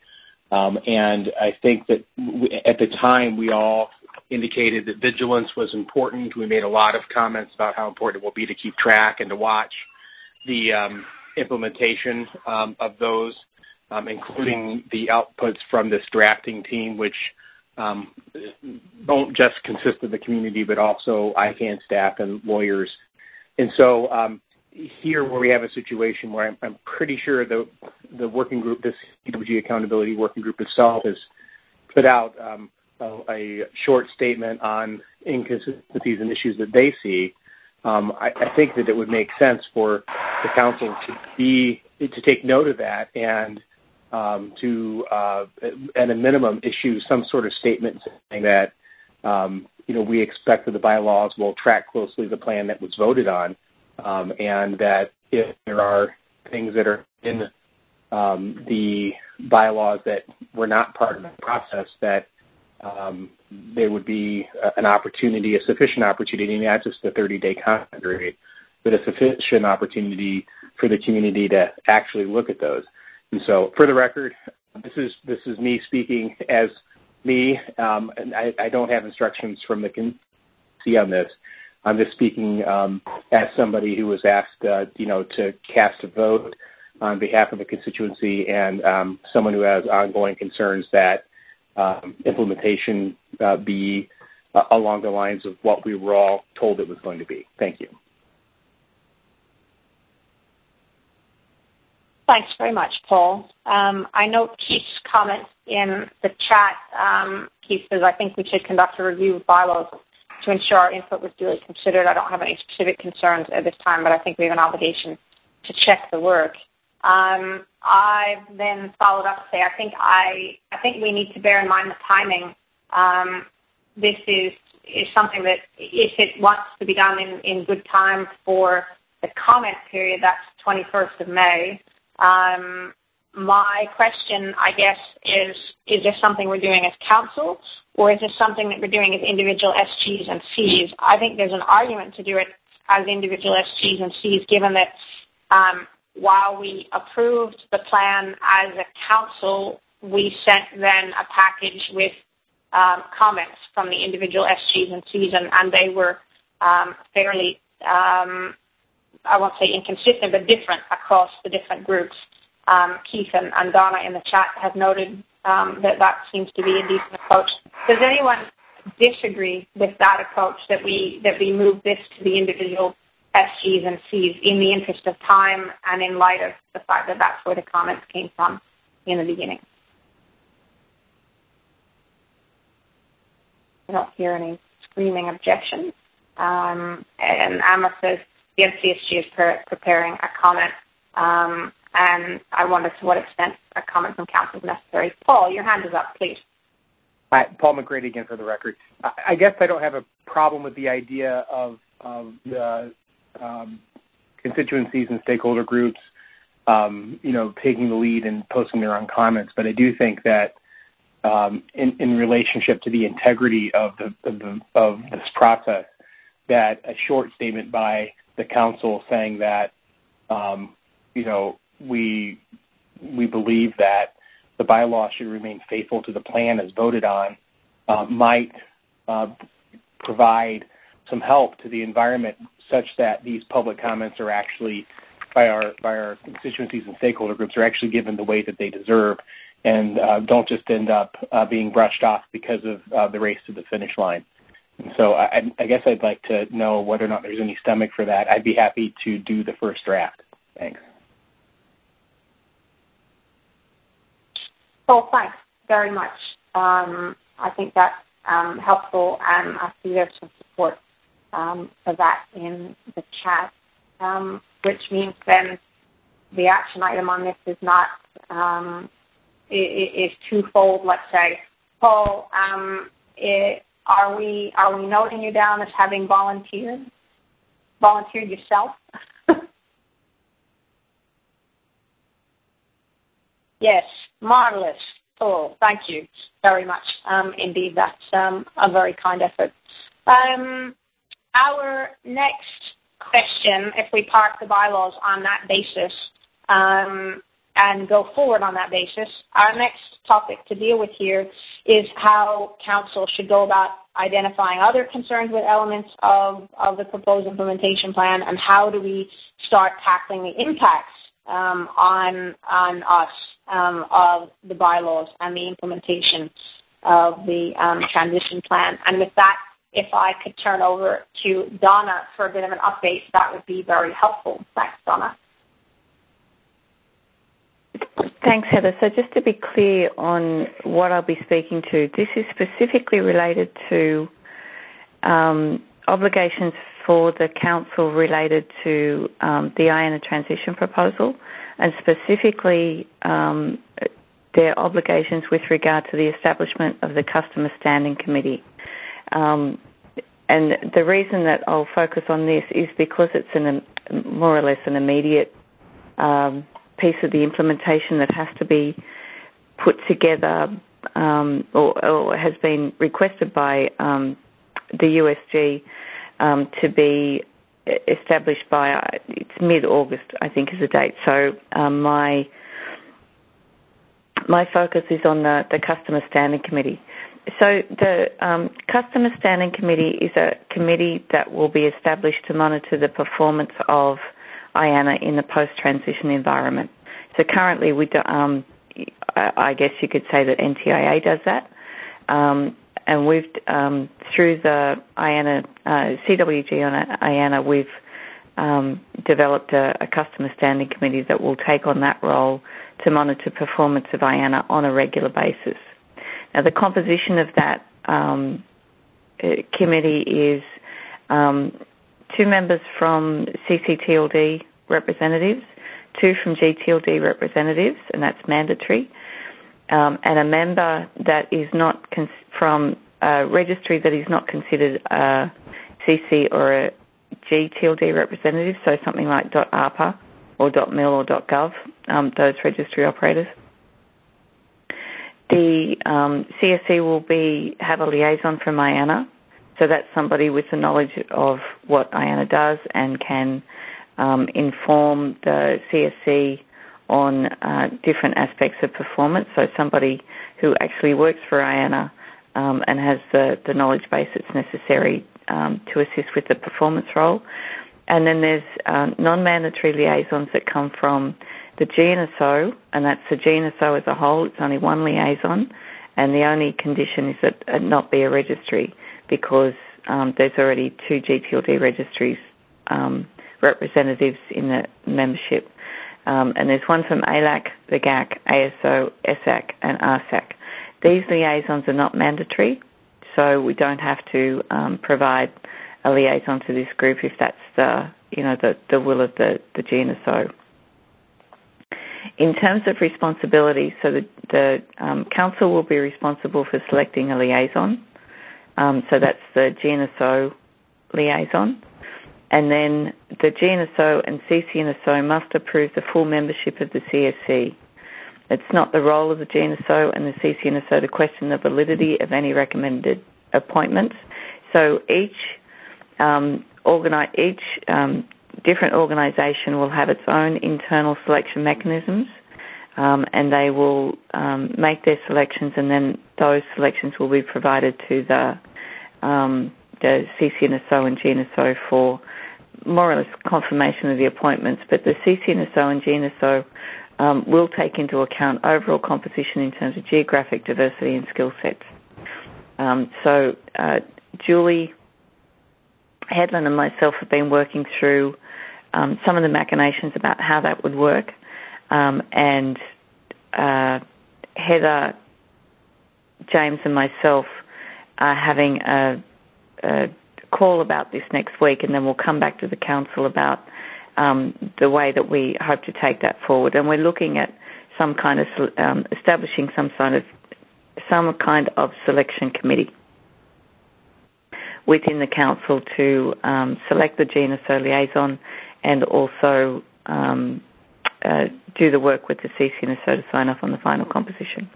Um, and I think that we, at the time we all indicated that vigilance was important. We made a lot of comments about how important it will be to keep track and to watch the um, implementation um, of those, um, including the outputs from this drafting team, which um, don't just consist of the community, but also I CAN staff and lawyers. And so um, here where we have a situation where I'm, I'm pretty sure the, the working group, this C W G Accountability Working Group itself has put out um, a, a short statement on inconsistencies and issues that they see. Um, I, I think that it would make sense for the council to be to take note of that and um, to, uh, at a minimum, issue some sort of statement saying that um, you know we expect that the bylaws will track closely the plan that was voted on, um, and that if there are things that are in um, the bylaws that were not part of the process, that Um, there would be an opportunity, a sufficient opportunity, not just the thirty-day comment period, but a sufficient opportunity for the community to actually look at those. And so, for the record, this is this is me speaking as me, um, and I, I don't have instructions from the C on this. I'm just speaking um, as somebody who was asked, uh, you know, to cast a vote on behalf of a constituency, and um, someone who has ongoing concerns that Um, implementation uh, be uh, along the lines of what we were all told it was going to be. Thank you. Thanks very much, Paul. Um, I note Keith's comment in the chat. Um, Keith says, I think we should conduct a review of bylaws to ensure our input was duly considered. I don't have any specific concerns at this time, but I think we have an obligation to check the work. Um, I then followed up to say I think I I think we need to bear in mind the timing. Um, this is is something that if it wants to be done in, in good time for the comment period, that's twenty-first of May. Um, my question, I guess, is is this something we're doing as council, or is this something that we're doing as individual S Gs and Cs? I think there's an argument to do it as individual S Gs and Cs, given that um, while we approved the plan as a council, we sent then a package with um, comments from the individual S Gs and Cs, and, and they were um, fairly, um, I won't say inconsistent, but different across the different groups. Um, Keith and, and Donna in the chat have noted um, that that seems to be a decent approach. Does anyone disagree with that approach, that we that we move this to the individual S Gs and Cs in the interest of time and in light of the fact that that's where the comments came from in the beginning? I don't hear any screaming objections. Um, and Amma says the N C S G is pre- preparing a comment, um, and I wonder to what extent a comment from council is necessary. Paul, your hand is up, please. Hi, Paul McGrady again for the record. I, I guess I don't have a problem with the idea of, of the Um, constituencies and stakeholder groups, um, you know, taking the lead and posting their own comments. But I do think that um, in, in relationship to the integrity of the, of the of this process, that a short statement by the council saying that, um, you know, we we believe that the bylaw should remain faithful to the plan as voted on uh, might uh, provide some help to the environment, such that these public comments are actually, by our by our constituencies and stakeholder groups, are actually given the weight that they deserve, and uh, don't just end up uh, being brushed off because of uh, the race to the finish line. And so I, I guess I'd like to know whether or not there's any stomach for that. I'd be happy to do the first draft. Thanks. Well, thanks very much. Um, I think that's um, helpful, and I see there's some support Um, for that in the chat, um, which means then the action item on this is not um, is twofold. Let's say, Paul, um, it, are we are we noting you down as having volunteered volunteered yourself? Yes, marvelous. Oh, thank you very much. Um, indeed, that's um, a very kind effort. Um, Our next question, if we park the bylaws on that basis, um, and go forward on that basis. Our next topic to deal with here is how Council should go about identifying other concerns with elements of, of the proposed implementation plan, and how do we start tackling the impacts um, on, on us um, of the bylaws and the implementation of the um, transition plan. And with that, if I could turn over to Donna for a bit of an update, that would be very helpful. Thanks, Donna. Thanks, Heather. So just to be clear on what I'll be speaking to, this is specifically related to um, obligations for the Council related to um, the I A N A transition proposal, and specifically um, their obligations with regard to the establishment of the Customer Standing Committee. Um, and the reason that I'll focus on this is because it's an, more or less an immediate um, piece of the implementation that has to be put together um, or, or has been requested by um, the U S G um, to be established by, uh, it's mid-August, I think is the date. So um, my my focus is on the, the Customer Standing Committee. So the um, Customer Standing Committee is a committee that will be established to monitor the performance of I A N A in the post-transition environment. So currently, we do, um, I guess you could say that N T I A does that, um, and we've um, through the I A N A uh, C W G on I A N A, we've um, developed a, a Customer Standing Committee that will take on that role to monitor performance of I A N A on a regular basis. Now, the composition of that um, committee is um, two members from C C T L D representatives, two from G T L D representatives, and that's mandatory, um, and a member that is not cons- from a registry that is not considered a C C or a G T L D representative, so something like .arpa or .mil or .gov, um, those registry operators. The um, C S C will be have a liaison from I A N A, so that's somebody with the knowledge of what I A N A does and can um, inform the C S C on uh, different aspects of performance. So somebody who actually works for I A N A um, and has the, the knowledge base that's necessary um, to assist with the performance role. And then there's uh, non-mandatory liaisons that come from the G N S O, and that's the G N S O as a whole. It's only one liaison, and the only condition is that it not be a registry, because um, there's already two G T L D registries um, representatives in the membership. Um, and there's one from A L A C, the G A C, A S O, S A C, and R S A C. These liaisons are not mandatory, so we don't have to um, provide a liaison to this group if that's the, you know, the, the will of the, the G N S O. In terms of responsibility, so the, the um, council will be responsible for selecting a liaison. Um, so that's the G N S O liaison. And then the G N S O and C C N S O must approve the full membership of the C S C. It's not the role of the G N S O and the C C N S O to question the validity of any recommended appointments. So each um, organi- each um, different organisation will have its own internal selection mechanisms, um, and they will um, make their selections, and then those selections will be provided to the, um, the C C N S O and G N S O for more or less confirmation of the appointments. But the C C N S O and G N S O um, will take into account overall composition in terms of geographic diversity and skill sets. Um, so uh, Julie Headland and myself have been working through um, some of the machinations about how that would work, um, and uh, Heather, James and myself are having a, a call about this next week, and then we'll come back to the council about um, the way that we hope to take that forward. And we're looking at some kind of um, establishing some kind of some kind of selection committee within the council to um, select the G N S O liaison and also um, uh, do the work with the C C N S O to sign off on the final composition.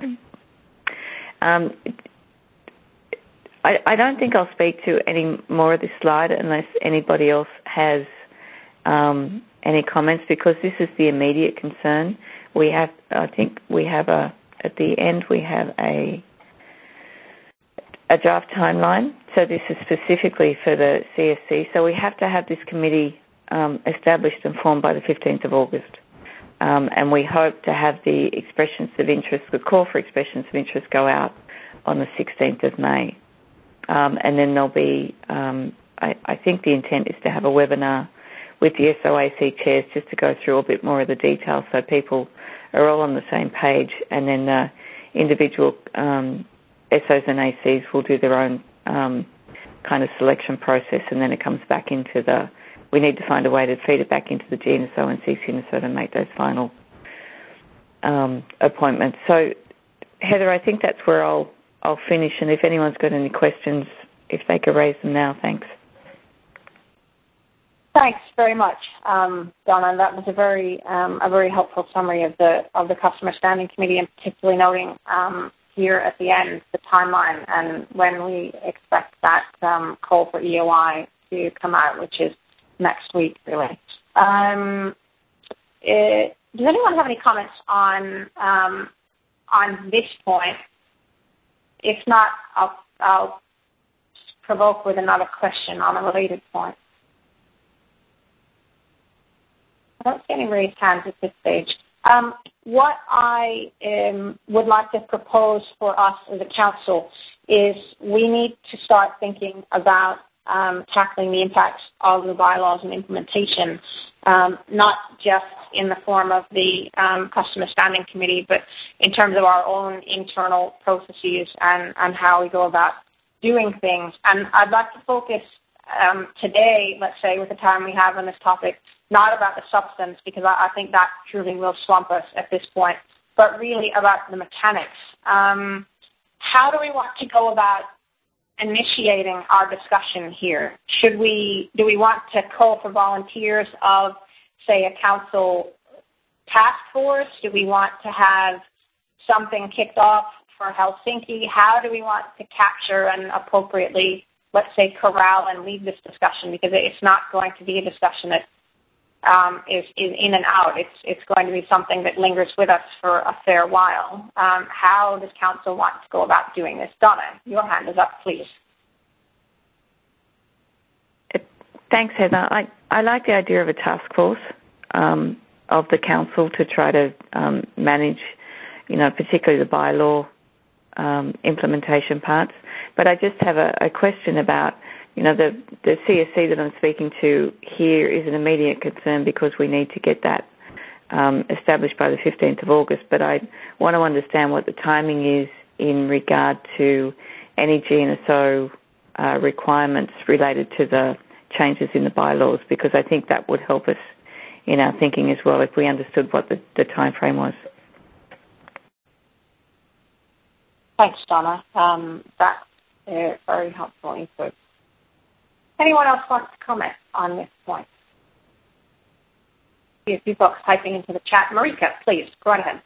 Um, I, I don't think I'll speak to any more of this slide unless anybody else has um, any comments, because this is the immediate concern. we have, I think we have a, at the end we have a a draft timeline. So this is specifically for the C S C. So we have to have this committee um, established and formed by the fifteenth of August. Um, and we hope to have the expressions of interest, the call for expressions of interest go out on the sixteenth of May. Um, and then there'll be, um, I, I think the intent is to have a webinar with the S O A C chairs just to go through a bit more of the details so people are all on the same page, and then the individual um, S Os and A Cs will do their own um, kind of selection process, and then it comes back into the, we need to find a way to feed it back into the G N S O and C C N S O to make those final um, appointments. So, Heather, I think that's where I'll I'll finish, and if anyone's got any questions, if they could raise them now, thanks. Thanks very much, um, Donna. That was a very um, a very helpful summary of the of the Customer Standing Committee, and particularly noting um, here at the end the timeline and when we expect that um, call for E O I to come out, which is next week, really. Um, it, does anyone have any comments on um, on this point? If not, I'll, I'll provoke with another question on a related point. I don't see any raised hands at this stage. Um, what I um, would like to propose for us as a council is we need to start thinking about um, tackling the impacts of the bylaws and implementation, um, not just in the form of the um, Customer Standing Committee, but in terms of our own internal processes and, and how we go about doing things. And I'd like to focus um, today, let's say, with the time we have on this topic, not about the substance, because I, I think that truly will swamp us at this point, but really about the mechanics. Um, how do we want to go about initiating our discussion here? Should we, do we want to call for volunteers of, say, a council task force? Do we want to have something kicked off for Helsinki? How do we want to capture and appropriately, let's say, corral and lead this discussion? Because it's not going to be a discussion that um, is, is in and out. It's, it's going to be something that lingers with us for a fair while. Um, how does council want to go about doing this? Donna, your hand is up, please. Thanks, Heather. I, I like the idea of a task force um, of the council to try to um, manage, you know, particularly the bylaw um, implementation parts. But I just have a, a question about, you know, the, the C S C that I'm speaking to here is an immediate concern because we need to get that um, established by the fifteenth of August. But I want to understand what the timing is in regard to any G N S O uh, requirements related to the changes in the bylaws, because I think that would help us in our thinking as well if we understood what the, the time frame was. Thanks, Donna. Um, that's uh, very helpful input. Anyone else wants to comment on this point? See a few folks typing into the chat. Marika, please, go ahead.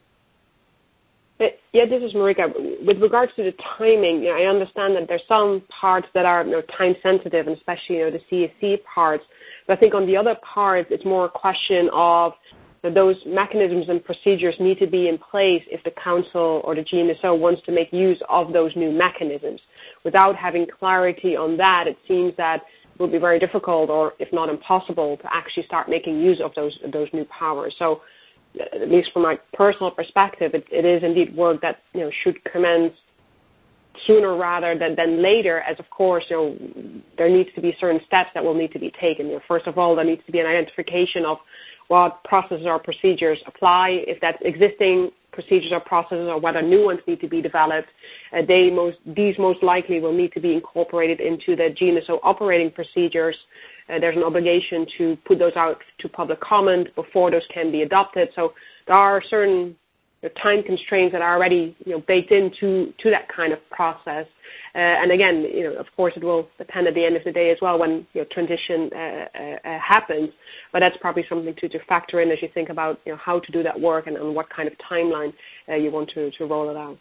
Yeah, this is Marika. With regards to the timing, you know, I understand that there's some parts that are, you know, time sensitive, and especially, you know, the C S C parts. But I think on the other parts, it's more a question of that those mechanisms and procedures need to be in place if the council or the G N S O wants to make use of those new mechanisms. Without having clarity on that, it seems that it will be very difficult, or if not impossible, to actually start making use of those those new powers. So, at least from my personal perspective, it, it is indeed work that, you know, should commence sooner rather than, than later, as of course, you know, there needs to be certain steps that will need to be taken. You know, first of all, there needs to be an identification of what processes or procedures apply, if that's existing procedures or processes or whether new ones need to be developed. Uh, they most, these most likely will need to be incorporated into the G N S O operating procedures. Uh, there's an obligation to put those out to public comment before those can be adopted. So there are certain you know, time constraints that are already, you know, baked into to that kind of process. Uh, and again, you know, of course, it will depend at the end of the day as well when, you know, transition uh, uh, happens. But that's probably something to, to factor in as you think about, you know, how to do that work and, and what kind of timeline uh, you want to, to roll it out.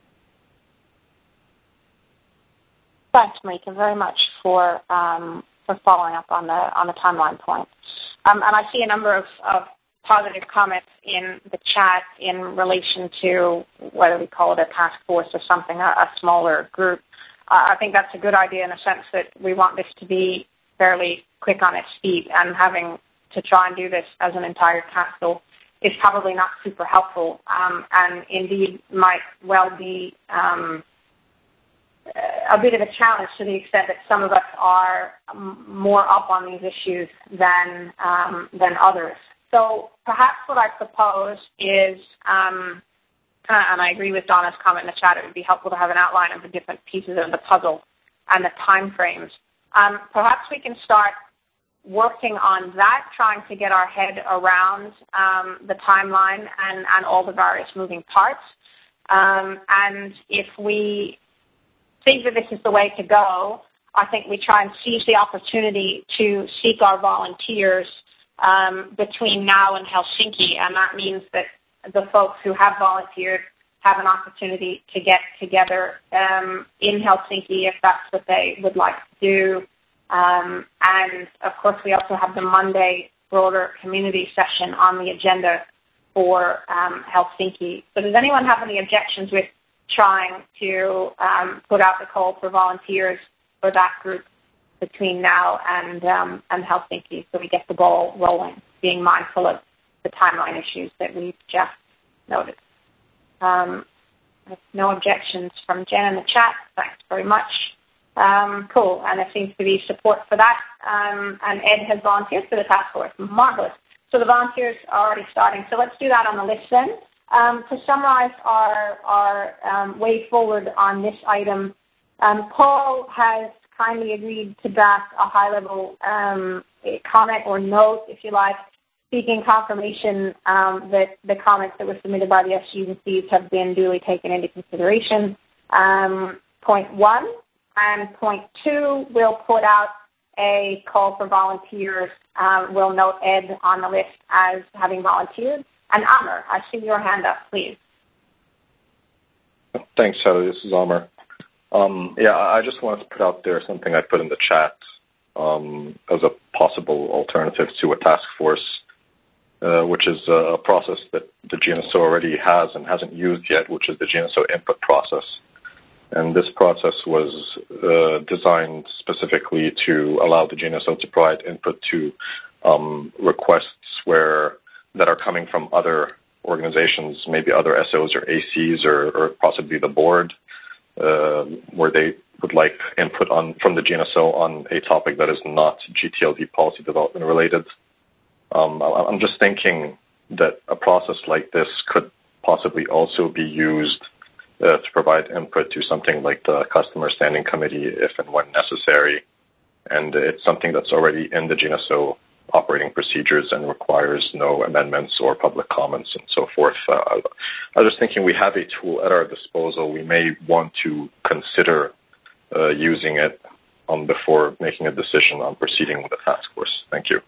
Thanks, Marika, very much for um, for following up on the on the timeline point. Um, and I see a number of, of positive comments in the chat in relation to whether we call it a task force or something, a, a smaller group. Uh, I think that's a good idea in the sense that we want this to be fairly quick on its feet, and having to try and do this as an entire council is probably not super helpful, um, and indeed might well be um, a bit of a challenge to the extent that some of us are more up on these issues than um, than others. So perhaps what I propose is, um, and I agree with Donna's comment in the chat, it would be helpful to have an outline of the different pieces of the puzzle and the time frames. Um, perhaps we can start working on that, trying to get our head around um, the timeline and, and all the various moving parts. Um, and if we think that this is the way to go, I think we try and seize the opportunity to seek our volunteers um, between now and Helsinki, and that means that the folks who have volunteered have an opportunity to get together um, in Helsinki if that's what they would like to do. Um, and, of course, we also have the Monday broader community session on the agenda for um, Helsinki. So does anyone have any objections with trying to um, put out the call for volunteers for that group between now and um, and Helsinki, so we get the ball rolling, being mindful of the timeline issues that we've just noted? Um, no objections from Jen in the chat. Thanks very much. Um, cool, and there seems to be support for that. Um, and Ed has volunteered for the task force. Marvelous. So the volunteers are already starting. So let's do that on the list then. Um, to summarize our, our um, way forward on this item, um, Paul has kindly agreed to draft a high-level um, comment or note, if you like, seeking confirmation um, that the comments that were submitted by the S Gs and Cs have been duly taken into consideration. Um, point one. And point two, we'll put out a call for volunteers. Um, we'll note Ed on the list as having volunteered. And Amr, I see your hand up, please. Thanks, Heather. This is Amr. Um, yeah, I just wanted to put out there something I put in the chat um, as a possible alternative to a task force, uh, which is a process that the G N S O already has and hasn't used yet, which is the G N S O input process. And this process was uh, designed specifically to allow the G N S O to provide input to um, requests where that are coming from other organizations, maybe other S Os or A Cs or, or possibly the board, uh, where they would like input on from the G N S O on a topic that is not G T L D policy development related. Um, I'm just thinking that a process like this could possibly also be used Uh, to provide input to something like the Customer Standing Committee if and when necessary. And it's something that's already in the G N S O operating procedures and requires no amendments or public comments and so forth. Uh, I was just thinking we have a tool at our disposal. We may want to consider uh, using it um, before making a decision on proceeding with the task force. Thank you.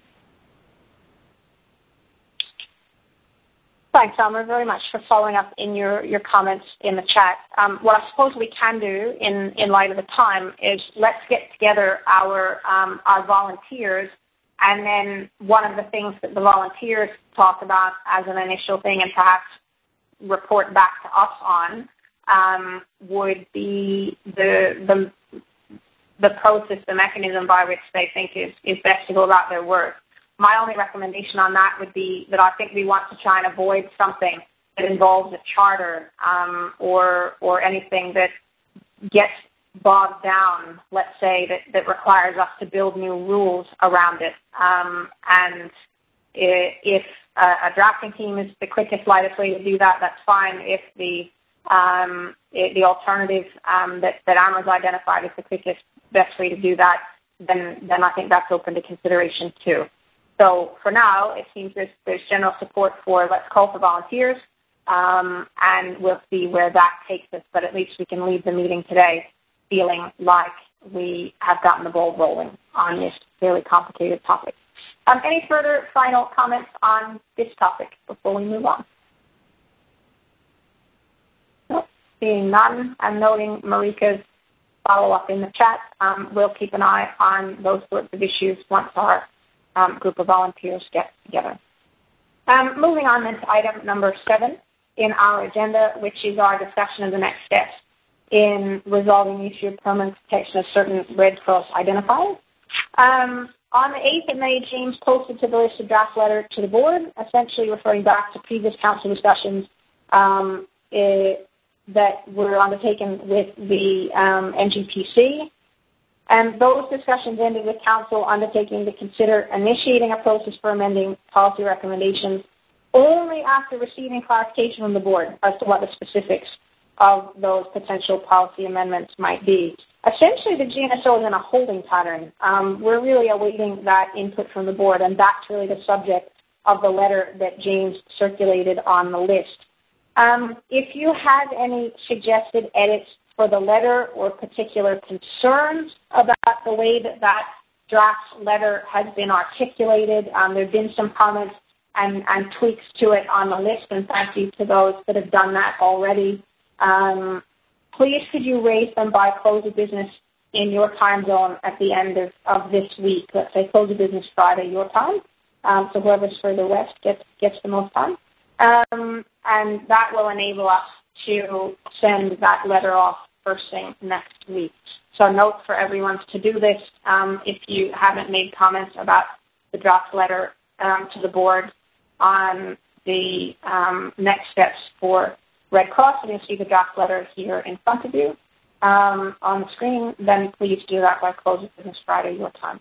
Thanks, Elmer, very much for following up in your, your comments in the chat. Um, what I suppose we can do in, in light of the time is let's get together our um, our volunteers, and then one of the things that the volunteers talk about as an initial thing and perhaps report back to us on um, would be the, the the process, the mechanism by which they think is, is best to go about their work. My only recommendation on that would be that I think we want to try and avoid something that involves a charter um, or or anything that gets bogged down, let's say, that, that requires us to build new rules around it. Um, and if a, a drafting team is the quickest, lightest way to do that, that's fine. If the um, the alternative um, that, that Amr's identified is the quickest, best way to do that, then, then I think that's open to consideration too. So for now, it seems there's, there's general support for let's call for volunteers, um, and we'll see where that takes us. But at least we can leave the meeting today feeling like we have gotten the ball rolling on this fairly complicated topic. Um, any further final comments on this topic before we move on? Nope. Seeing none, I'm noting Marika's follow-up in the chat. Um, we'll keep an eye on those sorts of issues once our Um, group of volunteers get together. Um, moving on then to item number seven in our agenda, which is our discussion of the next steps in resolving the issue of permanent protection of certain Red Cross identifiers. Um, on the eighth of May, James posted to the list a draft letter to the board, essentially referring back to previous council discussions um, it, that were undertaken with the um, N G P C. And those discussions ended with council undertaking to consider initiating a process for amending policy recommendations only after receiving clarification from the board as to what the specifics of those potential policy amendments might be. Essentially, the G N S O is in a holding pattern. Um, we're really awaiting that input from the board, and that's really the subject of the letter that James circulated on the list. Um, if you have any suggested edits for the letter or particular concerns about the way that that draft letter has been articulated, um, there have been some comments and, and tweaks to it on the list, and thank you to those that have done that already. Um, please could you raise them by close of business in your time zone at the end of, of this week. Let's say close of business Friday your time, um, so whoever's further west gets, gets the most time. Um, and that will enable us to send that letter off first thing next week. So note for everyone to do this um, if you haven't made comments about the draft letter um, to the board on the um, next steps for Red Cross, and you'll see the draft letter here in front of you um, on the screen, then please do that by close of business Friday your time.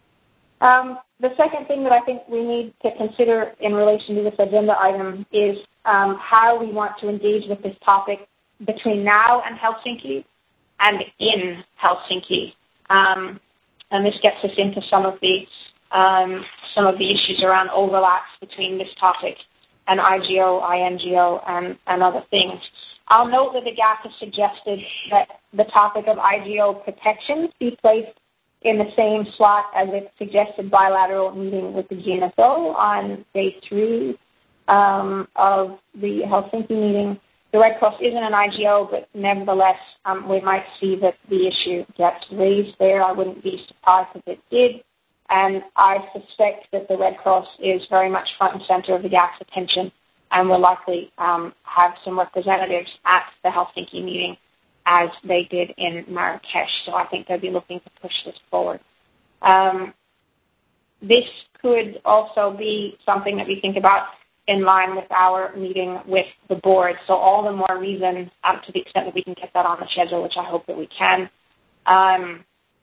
Um, the second thing that I think we need to consider in relation to this agenda item is um, how we want to engage with this topic between now and Helsinki and in Helsinki. Um, and this gets us into some of the um, some of the issues around overlaps between this topic and I G O, I N G O, and, and other things. I'll note that the G A C has suggested that the topic of I G O protections be placed in the same slot as its suggested bilateral meeting with the G N S O on day three um, of the Helsinki meeting. The Red Cross isn't an I G O, but nevertheless, um, we might see that the issue gets raised there. I wouldn't be surprised if it did. And I suspect that the Red Cross is very much front and center of the G A C's attention and will likely um, have some representatives at the Helsinki meeting as they did in Marrakesh. So I think they'll be looking to push this forward. Um, this could also be something that we think about in line with our meeting with the board. So all the more reason, um, to the extent that we can get that on the schedule, which I hope that we can, um,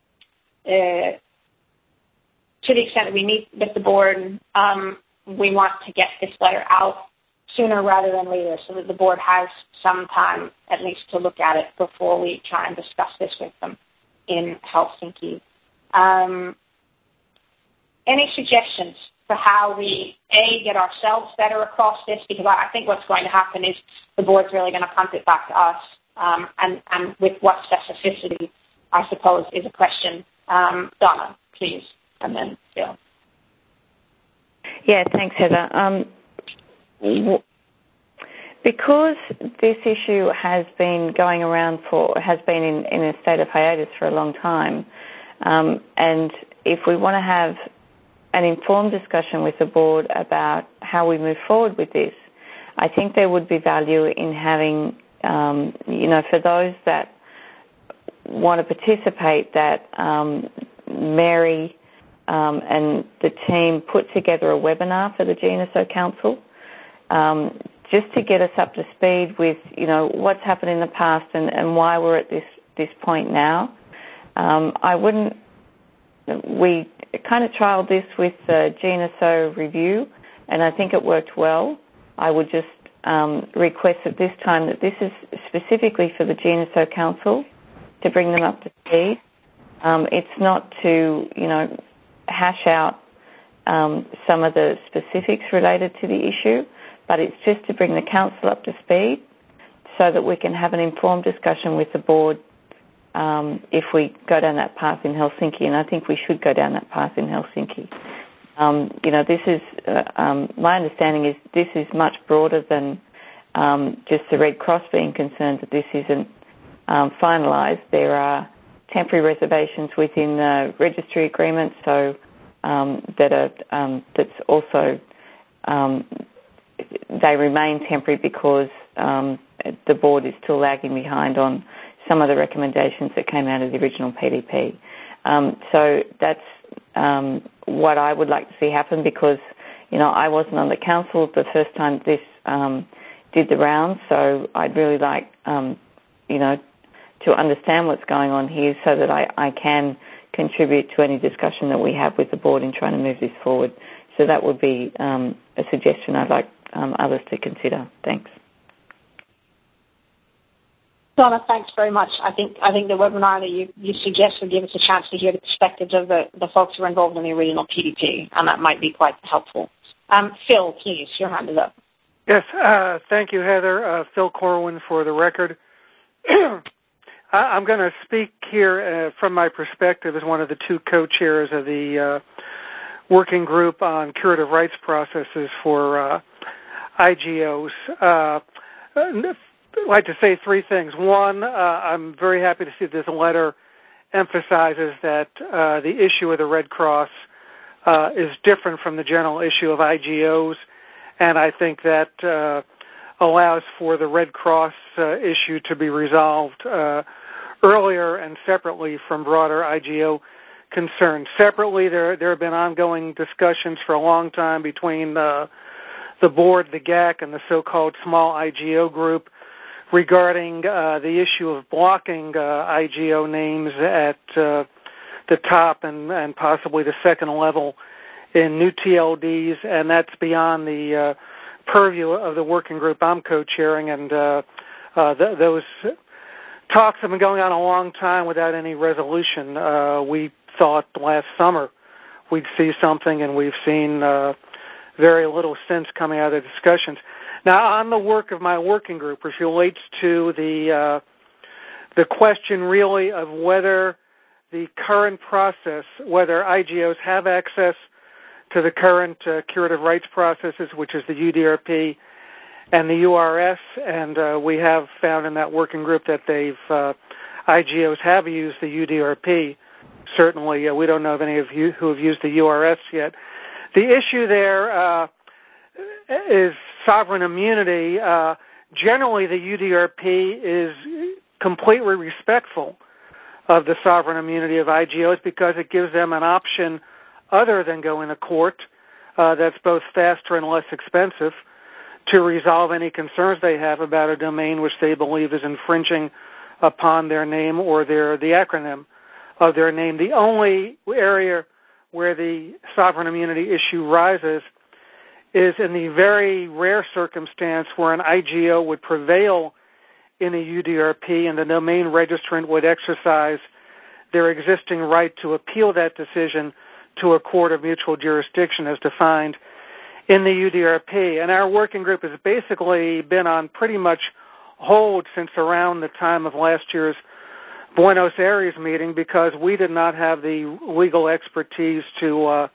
uh, to the extent that we meet with the board, um, we want to get this letter out sooner rather than later so that the board has some time at least to look at it before we try and discuss this with them in Helsinki. Um, any suggestions for how we, A, get ourselves better across this? Because I think what's going to happen is the board's really going to punt it back to us. Um, and, and with what specificity, I suppose, is a question. Um, Donna, please. And then Phil. Yeah, thanks, Heather. Um, w- because this issue has been going around for, has been in, in a state of hiatus for a long time, um, and if we want to have an informed discussion with the board about how we move forward with this, I think there would be value in having, um, you know, for those that want to participate, that um, Mary Um, and the team put together a webinar for the G N S O Council um, just to get us up to speed with, you know, what's happened in the past and, and why we're at this, this point now. Um, I wouldn't, we kind of trialled this with the G N S O review, and I think it worked well. I would just um, request at this time that this is specifically for the G N S O Council to bring them up to speed. Um, it's not to, you know, hash out um, some of the specifics related to the issue, but it's just to bring the council up to speed so that we can have an informed discussion with the board um, if we go down that path in Helsinki, and I think we should go down that path in Helsinki. Um, you know, this is, uh, um, my understanding is this is much broader than um, just the Red Cross being concerned that this isn't um, finalised. There are temporary reservations within the registry agreement, so um, that are um, that's also um, they remain temporary because um, the board is still lagging behind on some of the recommendations that came out of the original P D P. Um, so that's um, what I would like to see happen because, you know, I wasn't on the council the first time this um, did the rounds, so I'd really like, um, you know, to understand what's going on here so that I, I can contribute to any discussion that we have with the board in trying to move this forward. So that would be um, a suggestion I'd like um, others to consider. Thanks. Donna, thanks very much. I think I think the webinar that you, you suggest would give us a chance to hear the perspectives of the, the folks who are involved in the original P D P, and that might be quite helpful. Um, Phil, please, your hand is up. Yes, uh, thank you, Heather. Uh, Phil Corwin for the record. I'm going to speak here uh, from my perspective as one of the two co-chairs of the uh, working group on curative rights processes for uh, I G Os. Uh, I'd like to say three things. One, uh, I'm very happy to see this letter emphasizes that uh, the issue of the Red Cross uh, is different from the general issue of I G Os, and I think that uh, allows for the Red Cross uh, issue to be resolved uh, earlier and separately from broader I G O concerns. Separately, there there have been ongoing discussions for a long time between uh, the board, the G A C, and the so-called small I G O group regarding uh, the issue of blocking uh, I G O names at uh, the top and, and possibly the second level in new T L Ds, and that's beyond the uh, purview of the working group I'm co-chairing, and uh, uh, th- those talks have been going on a long time without any resolution. Uh, we thought last summer we'd see something, and we've seen uh, very little since coming out of the discussions. Now, on the work of my working group, which relates to the uh, the question really of whether the current process, whether I G Os have access to the current uh, curative rights processes, which is the U D R P and the U R S, and uh, we have found in that working group that they've uh, I G Os have used the U D R P. Certainly, uh, we don't know of any of you who have used the U R S yet. The issue there uh, is sovereign immunity. Uh, generally, the U D R P is completely respectful of the sovereign immunity of I G Os because it gives them an option other than going to court uh, that's both faster and less expensive to resolve any concerns they have about a domain which they believe is infringing upon their name or their the acronym of their name. The only area where the sovereign immunity issue rises is in the very rare circumstance where an I G O would prevail in a U D R P and the domain registrant would exercise their existing right to appeal that decision to a court of mutual jurisdiction as defined in the U D R P. And our working group has basically been on pretty much hold since around the time of last year's Buenos Aires meeting because we did not have the legal expertise to uh,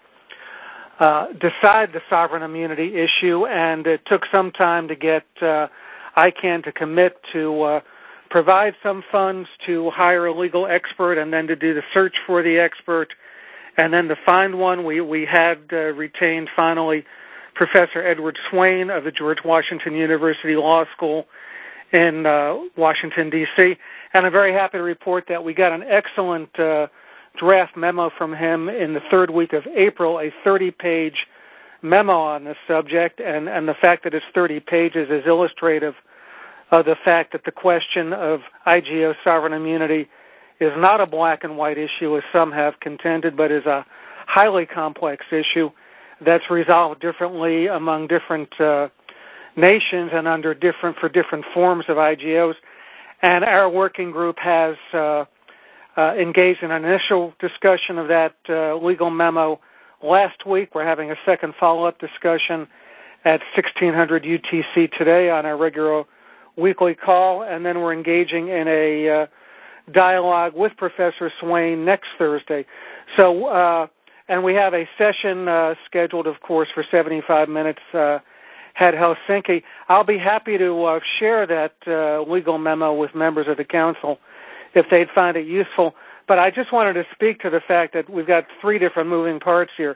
uh, decide the sovereign immunity issue, and it took some time to get uh, I CANN to commit to uh, provide some funds to hire a legal expert and then to do the search for the expert and then to find one. We, we had uh, retained finally Professor Edward Swain of the George Washington University Law School in uh, Washington, D C, and I'm very happy to report that we got an excellent uh, draft memo from him in the third week of April, a thirty-page memo on this subject, and, and the fact that it's thirty pages is illustrative of the fact that the question of I G O sovereign immunity is not a black and white issue, as some have contended, but is a highly complex issue that's resolved differently among different uh, nations and under different for different forms of I G Os. And our working group has uh, uh, engaged in an initial discussion of that uh, legal memo last week. We're having a second follow-up discussion at sixteen hundred U T C today on our regular weekly call, and then we're engaging in a uh, dialogue with Professor Swain next Thursday. So, uh, and we have a session uh, scheduled, of course, for seventy-five minutes uh, at Helsinki. I'll be happy to uh, share that uh, legal memo with members of the council if they'd find it useful. But I just wanted to speak to the fact that we've got three different moving parts here.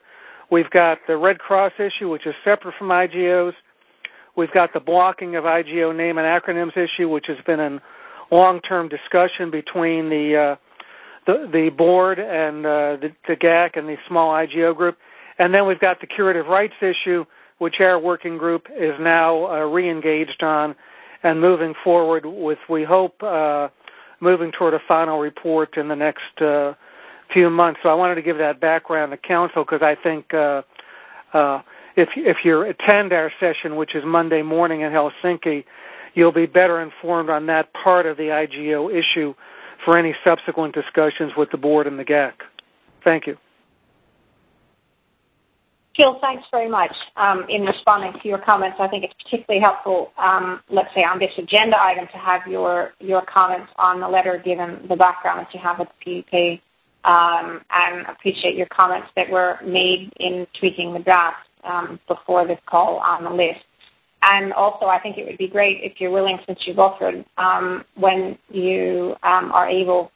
We've got the Red Cross issue, which is separate from I G Os. We've got the blocking of I G O name and acronyms issue, which has been a long-term discussion between the uh, the, the board and uh, the, the G A C and the small I G O group. And then we've got the curative rights issue, which our working group is now uh, re-engaged on and moving forward with, we hope, uh, moving toward a final report in the next uh, few months. So I wanted to give that background to Council because I think uh, uh, if, if you attend our session, which is Monday morning in Helsinki, you'll be better informed on that part of the I G O issue for any subsequent discussions with the board and the G A C. Thank you. Gil, thanks very much um, in responding to your comments. I think it's particularly helpful, um, let's say, on this agenda item to have your, your comments on the letter given the background that you have with the P D P, um, and appreciate your comments that were made in tweaking the draft um, before this call on the list. And also, I think it would be great if you're willing, since you've offered, um, when you um, are able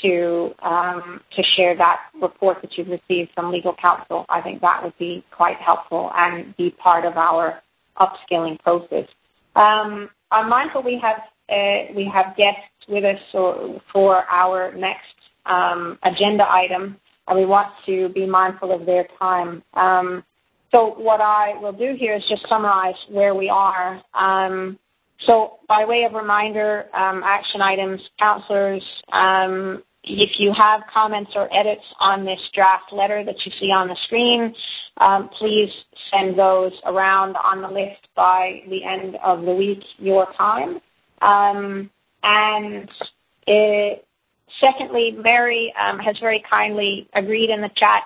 to um, to share that report that you've received from legal counsel. I think that would be quite helpful and be part of our upskilling process. Um, I'm mindful we have uh, we have guests with us for, for our next um, agenda item, and we want to be mindful of their time. Um, so what I will do here is just summarize where we are. Um, so by way of reminder, um, action items, counselors, um, if you have comments or edits on this draft letter that you see on the screen, um, please send those around on the list by the end of the week, your time. Um, and it, secondly, Mary um, has very kindly agreed in the chat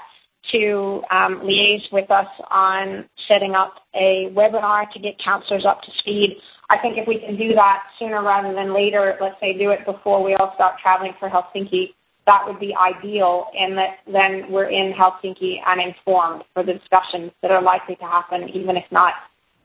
to um, liaise with us on setting up a webinar to get counselors up to speed. I think if we can do that sooner rather than later, let's say do it before we all start traveling for Helsinki, that would be ideal, in that then we're in Helsinki and informed for the discussions that are likely to happen, even if not,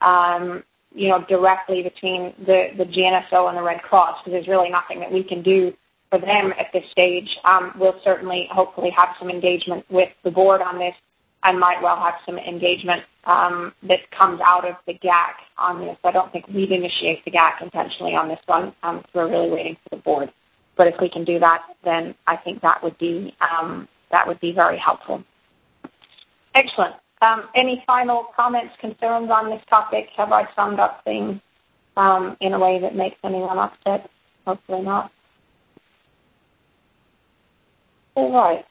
um, you know, directly between the, the G N S O and the Red Cross, because there's really nothing that we can do for them at this stage. Um, we'll certainly, hopefully, have some engagement with the board on this, and might well have some engagement um, that comes out of the G A C on this. I don't think we'd initiate the G A C intentionally on this one. Um, we're really waiting for the board. But if we can do that, then I think that would be um, that would be very helpful. Excellent. Um, any final comments, concerns on this topic? Have I summed up things um, in a way that makes anyone upset? Hopefully not. All right.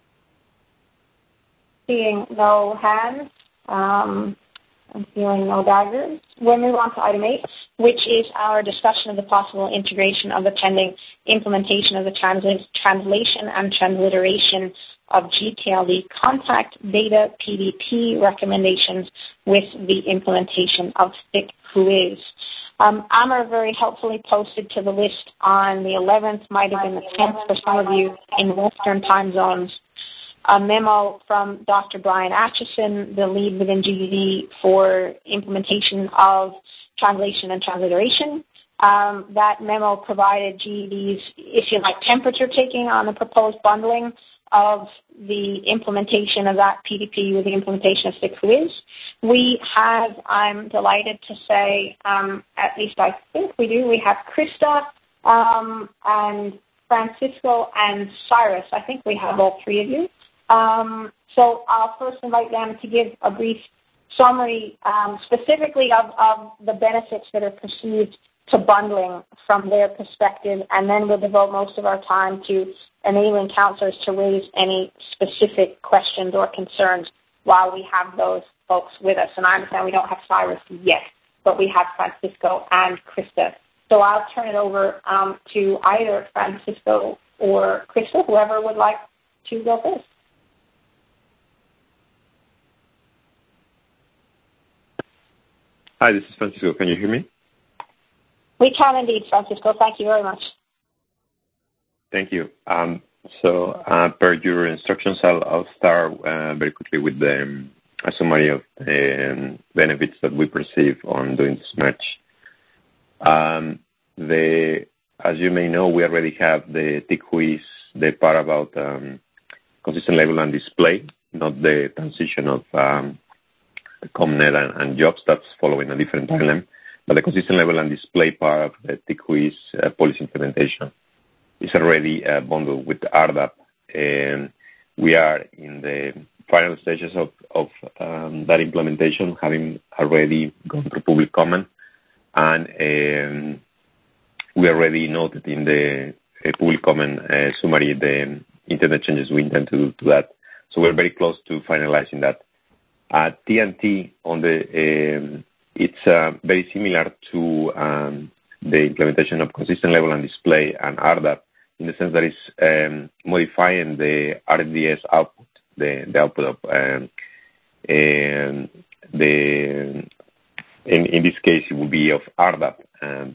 Seeing no hands, um, I'm feeling no daggers. We'll move on to item eight, which is our discussion of the possible integration of the pending implementation of the transla- translation and transliteration of G T L D contact data P D P recommendations with the implementation of thick quiz. Um, Amr very helpfully posted to the list on the eleventh, might have been the tenth for some of you in Western time zones, a memo from Doctor Brian Atchison, the lead within G E D for implementation of translation and transliteration. Um, that memo provided G E D's, if you like, temperature taking on the proposed bundling of the implementation of that P D P with the implementation of thick quiz. We have, I'm delighted to say, um, at least I think we do, we have Krista um, and Francisco and Cyrus. I think we have all three of you. Um, so I'll first invite them to give a brief summary um, specifically of, of the benefits that are perceived to bundling from their perspective, and then we'll devote most of our time to enabling counselors to raise any specific questions or concerns while we have those folks with us. And I understand we don't have Cyrus yet, but we have Francisco and Krista. So I'll turn it over um, to either Francisco or Krista, whoever would like to go first. Hi, this is Francisco. Can you hear me? We can indeed, Francisco. Thank you very much. Thank you. Um, so, uh, per your instructions, I'll, I'll start uh, very quickly with the, um, a summary of the um, benefits that we perceive on doing this match. Um, the, as you may know, we already have the T Q I S, the part about um, consistent label and display, not the transition of um, ComNet and, and jobs. That's following a different timeline. But the consistent level and display part of the T Q I's uh, policy implementation is already uh, bundled with R D A P, and we are in the final stages of, of um, that implementation, having already gone through public comment, and um, we already noted in the uh, public comment uh, summary the internet changes we intend to do to that. So we're very close to finalizing that. Uh, T N T on the um, it's uh, very similar to um, the implementation of consistent level and display and R D A P, in the sense that it's um, modifying the R D S output, the, the output of um, and the in, in this case it will be of R D A P. Um,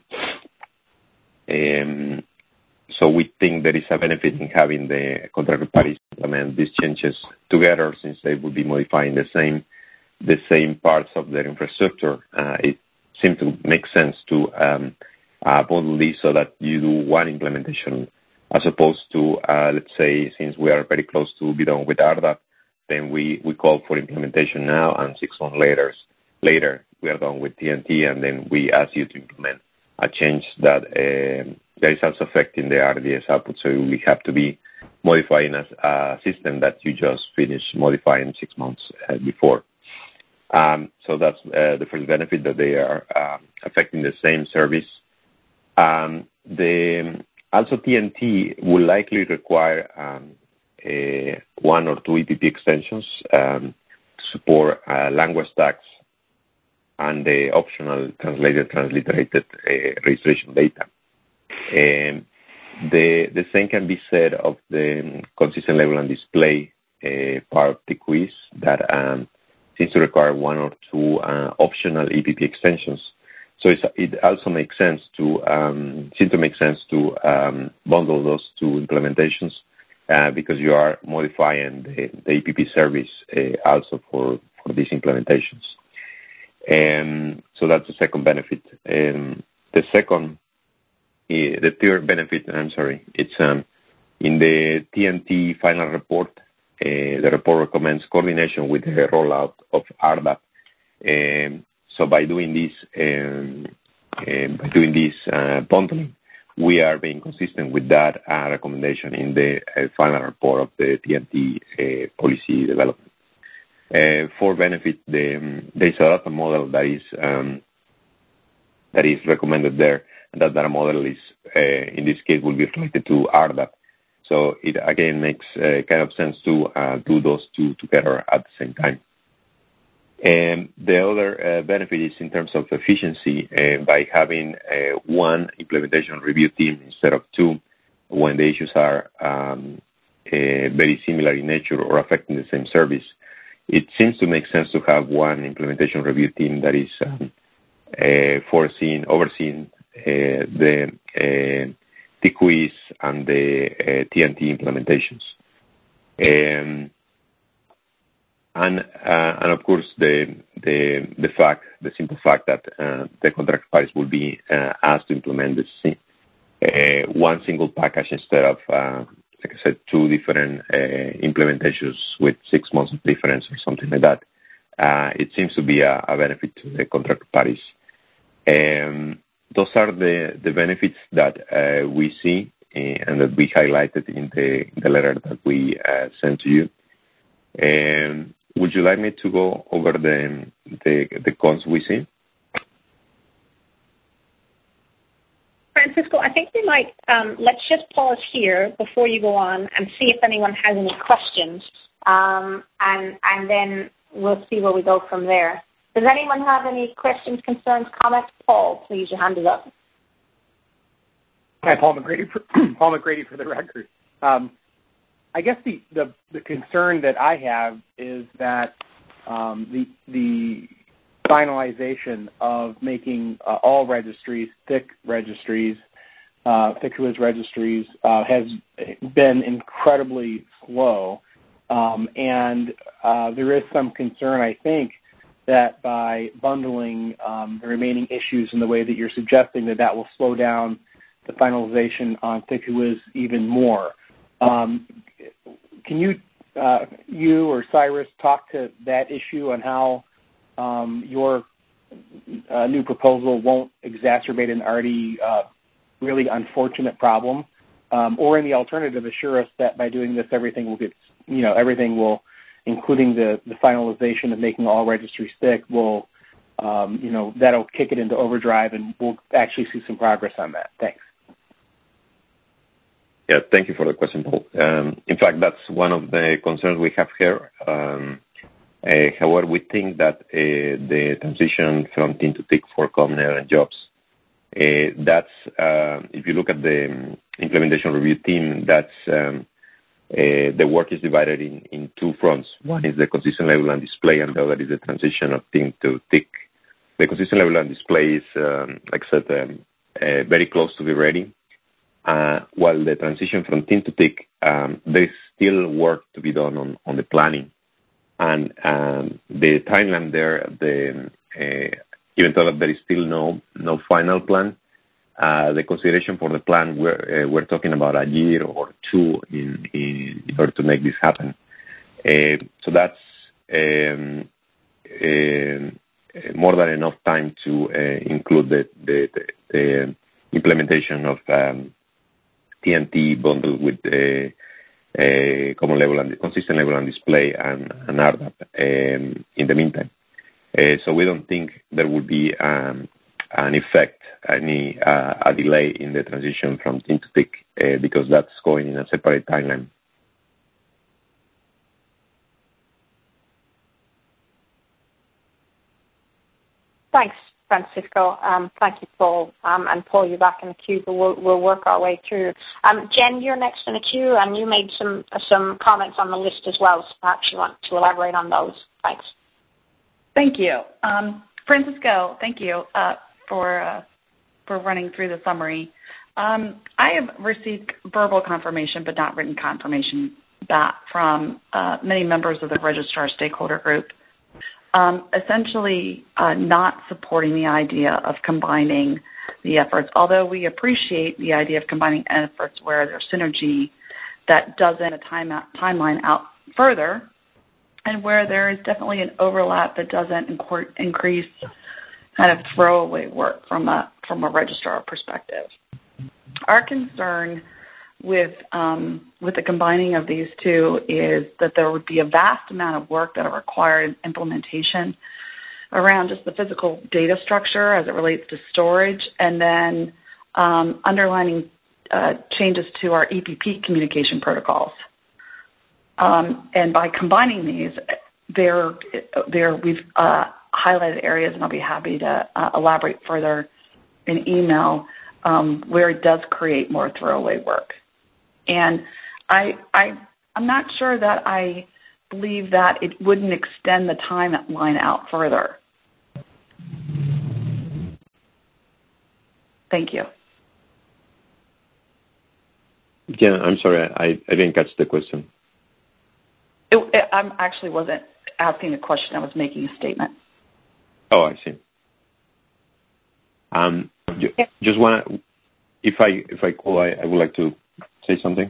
um, so we think there is a benefit in having the contractor parties implement these changes together, since they will be modifying the same the same parts of their infrastructure. Uh, it seems to make sense to um, uh, bundle these so that you do one implementation, as opposed to, uh, let's say, since we are very close to be done with R D A P, then we, we call for implementation now, and six months later, later we are done with T N T, and then we ask you to implement a change that uh, that is also affecting the R D S output. So we have to be modifying a, a system that you just finished modifying six months uh, before. Um, so that's uh, the first benefit, that they are uh, affecting the same service. Um, the Also, T N T will likely require um, a, one or two E P P extensions um, to support uh, language tags and the optional translated, transliterated uh, registration data. Um, the, the same can be said of the consistent level and display uh, part of the quiz, that um, seems to require one or two uh, optional E P P extensions. So it's, it also makes sense to um, seem to make sense to um, bundle those two implementations uh, because you are modifying the, the E P P service uh, also for, for these implementations. And so that's the second benefit. And the second, uh, the third benefit, I'm sorry, it's um, in the T N T final report. Uh, the report recommends coordination with the rollout of R D A P. Um, So by doing this, um, uh, by doing this uh, bundling, we are being consistent with that uh, recommendation in the uh, final report of the T N T uh, policy development. Uh, for benefit, the, um, there is a data model that is um, that is recommended there, and that data model is, uh, in this case, will be related to R D A P. So it again makes uh, kind of sense to uh, do those two together at the same time. And the other uh, benefit is in terms of efficiency, uh, by having uh, one implementation review team instead of two, when the issues are um, uh, very similar in nature or affecting the same service. It seems to make sense to have one implementation review team that is um, uh, foreseeing, overseeing uh, the uh, T Q Is and the uh, T N T implementations. Um, And, uh, and of course, the, the the fact, the simple fact that uh, the contract parties will be uh, asked to implement this uh, one single package instead of, uh, like I said, two different uh, implementations with six months of difference or something like that. Uh, it seems to be a, a benefit to the contract parties. Um, those are the, the benefits that uh, we see uh, and that we highlighted in the, in the letter that we uh, sent to you. Um, Would you like me to go over the the, the cons we see? Francisco, I think we might, um, let's just pause here before you go on and see if anyone has any questions, um, and, and then we'll see where we go from there. Does anyone have any questions, concerns, comments? Paul, please, your hand is up. Hi, Paul McGrady for, Paul McGrady for the record. Um, I guess the, the, the concern that I have is that um, the the finalization of making uh, all registries, T I C registries, uh, T I C W I S registries, uh, has been incredibly slow. Um, and uh, there is some concern, I think, that by bundling um, the remaining issues in the way that you're suggesting, that that will slow down the finalization on T I C W I S even more. Um, can you uh, you or Cyrus talk to that issue on how um, your uh, new proposal won't exacerbate an already uh, really unfortunate problem, um, or in the alternative, assure us that by doing this, everything will get, you know, everything will, including the, the finalization of making all registries stick, will, um, you know, that'll kick it into overdrive, and we'll actually see some progress on that. Thanks. Yeah, thank you for the question, Paul. Um, in fact, that's one of the concerns we have here. Um, uh, however, we think that uh, the transition from T I N to T I C for Comner and jobs, uh, that's, uh, if you look at the um, implementation review team, that's um, uh, the work is divided in, in two fronts. One is the consistent label and display, and the other is the transition of T I N to T I C. The consistent label and display is, um, like I said, um, uh, very close to be ready. Uh, while the transition from T I N to T I C, um, there's still work to be done on, on the planning. And um, the timeline there, the, uh, even though there is still no no final plan, uh, the consideration for the plan, we're, uh, we're talking about a year or two in, in order to make this happen. Uh, so that's um, uh, more than enough time to uh, include the, the, the, the implementation of um, T N T bundled with the uh, common level and consistent level and display and, and R D A P um, in the meantime. Uh, so we don't think there will be um, an effect, any uh, a delay in the transition from T I N to T I C uh, because that's going in a separate timeline. Thanks, Francisco. Um, thank you, Paul. Um, and Paul, you're back in the queue, but we'll, we'll work our way through. Um, Jen, you're next in the queue, and you made some uh, some comments on the list as well, so perhaps you want to elaborate on those. Thanks. Thank you. Um, Francisco, thank you uh, for uh, for running through the summary. Um, I have received verbal confirmation, but not written confirmation back from uh, many members of the registrar stakeholder group. Um, essentially uh, not supporting the idea of combining the efforts, although we appreciate the idea of combining efforts where there's synergy that doesn't a time out, timeline out further, and where there is definitely an overlap that doesn't inc- increase kind of throwaway work from a from a registrar perspective. Our concern with um, with the combining of these two is that there would be a vast amount of work that are required in implementation around just the physical data structure as it relates to storage, and then um, underlining uh, changes to our E P P communication protocols. Um, and by combining these, there, there we've uh, highlighted areas, and I'll be happy to uh, elaborate further in email, um, where it does create more throwaway work. And I, I, I'm not sure that I believe that it wouldn't extend the timeline out further. Thank you. Yeah, I'm sorry, I, I didn't catch the question. It, it, I actually wasn't asking a question, I was making a statement. Oh, I see. Um, just want to, if I, if I could, I, I would like to say something?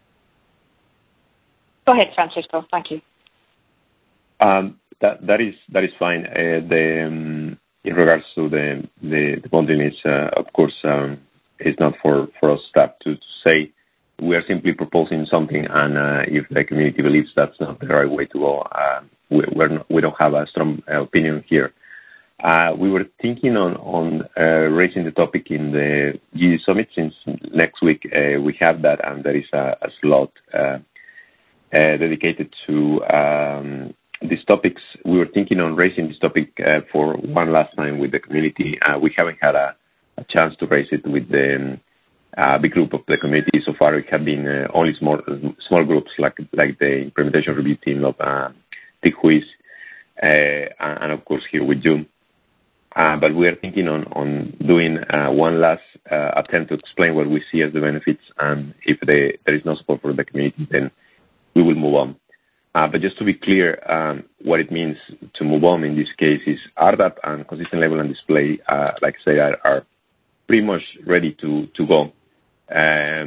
Go ahead, Francisco. Thank you. Um, that that is that is fine. Uh, the um, in regards to the the, the bonding is uh, of course um, is not for, for us staff to, to say. We are simply proposing something, and uh, if the community believes that's not the right way to go, uh, we we're not, we don't have a strong opinion here. Uh, we were thinking on, on uh, raising the topic in the G D Summit, since next week uh, we have that, and there is a, a slot uh, uh, dedicated to um, these topics. We were thinking on raising this topic uh, for one last time with the community. Uh, we haven't had a, a chance to raise it with the uh, big group of the community so far. It have been uh, only small small groups like like the implementation review team of uh, T I C uh, and, and of course here with Zoom. Uh, but we are thinking on, on doing uh, one last uh, attempt to explain what we see as the benefits, and if they, there is no support for the community, then we will move on. Uh, but just to be clear, um, what it means to move on in this case is R D A P and consistent label and display, uh, like I say, are, are pretty much ready to, to go. Um,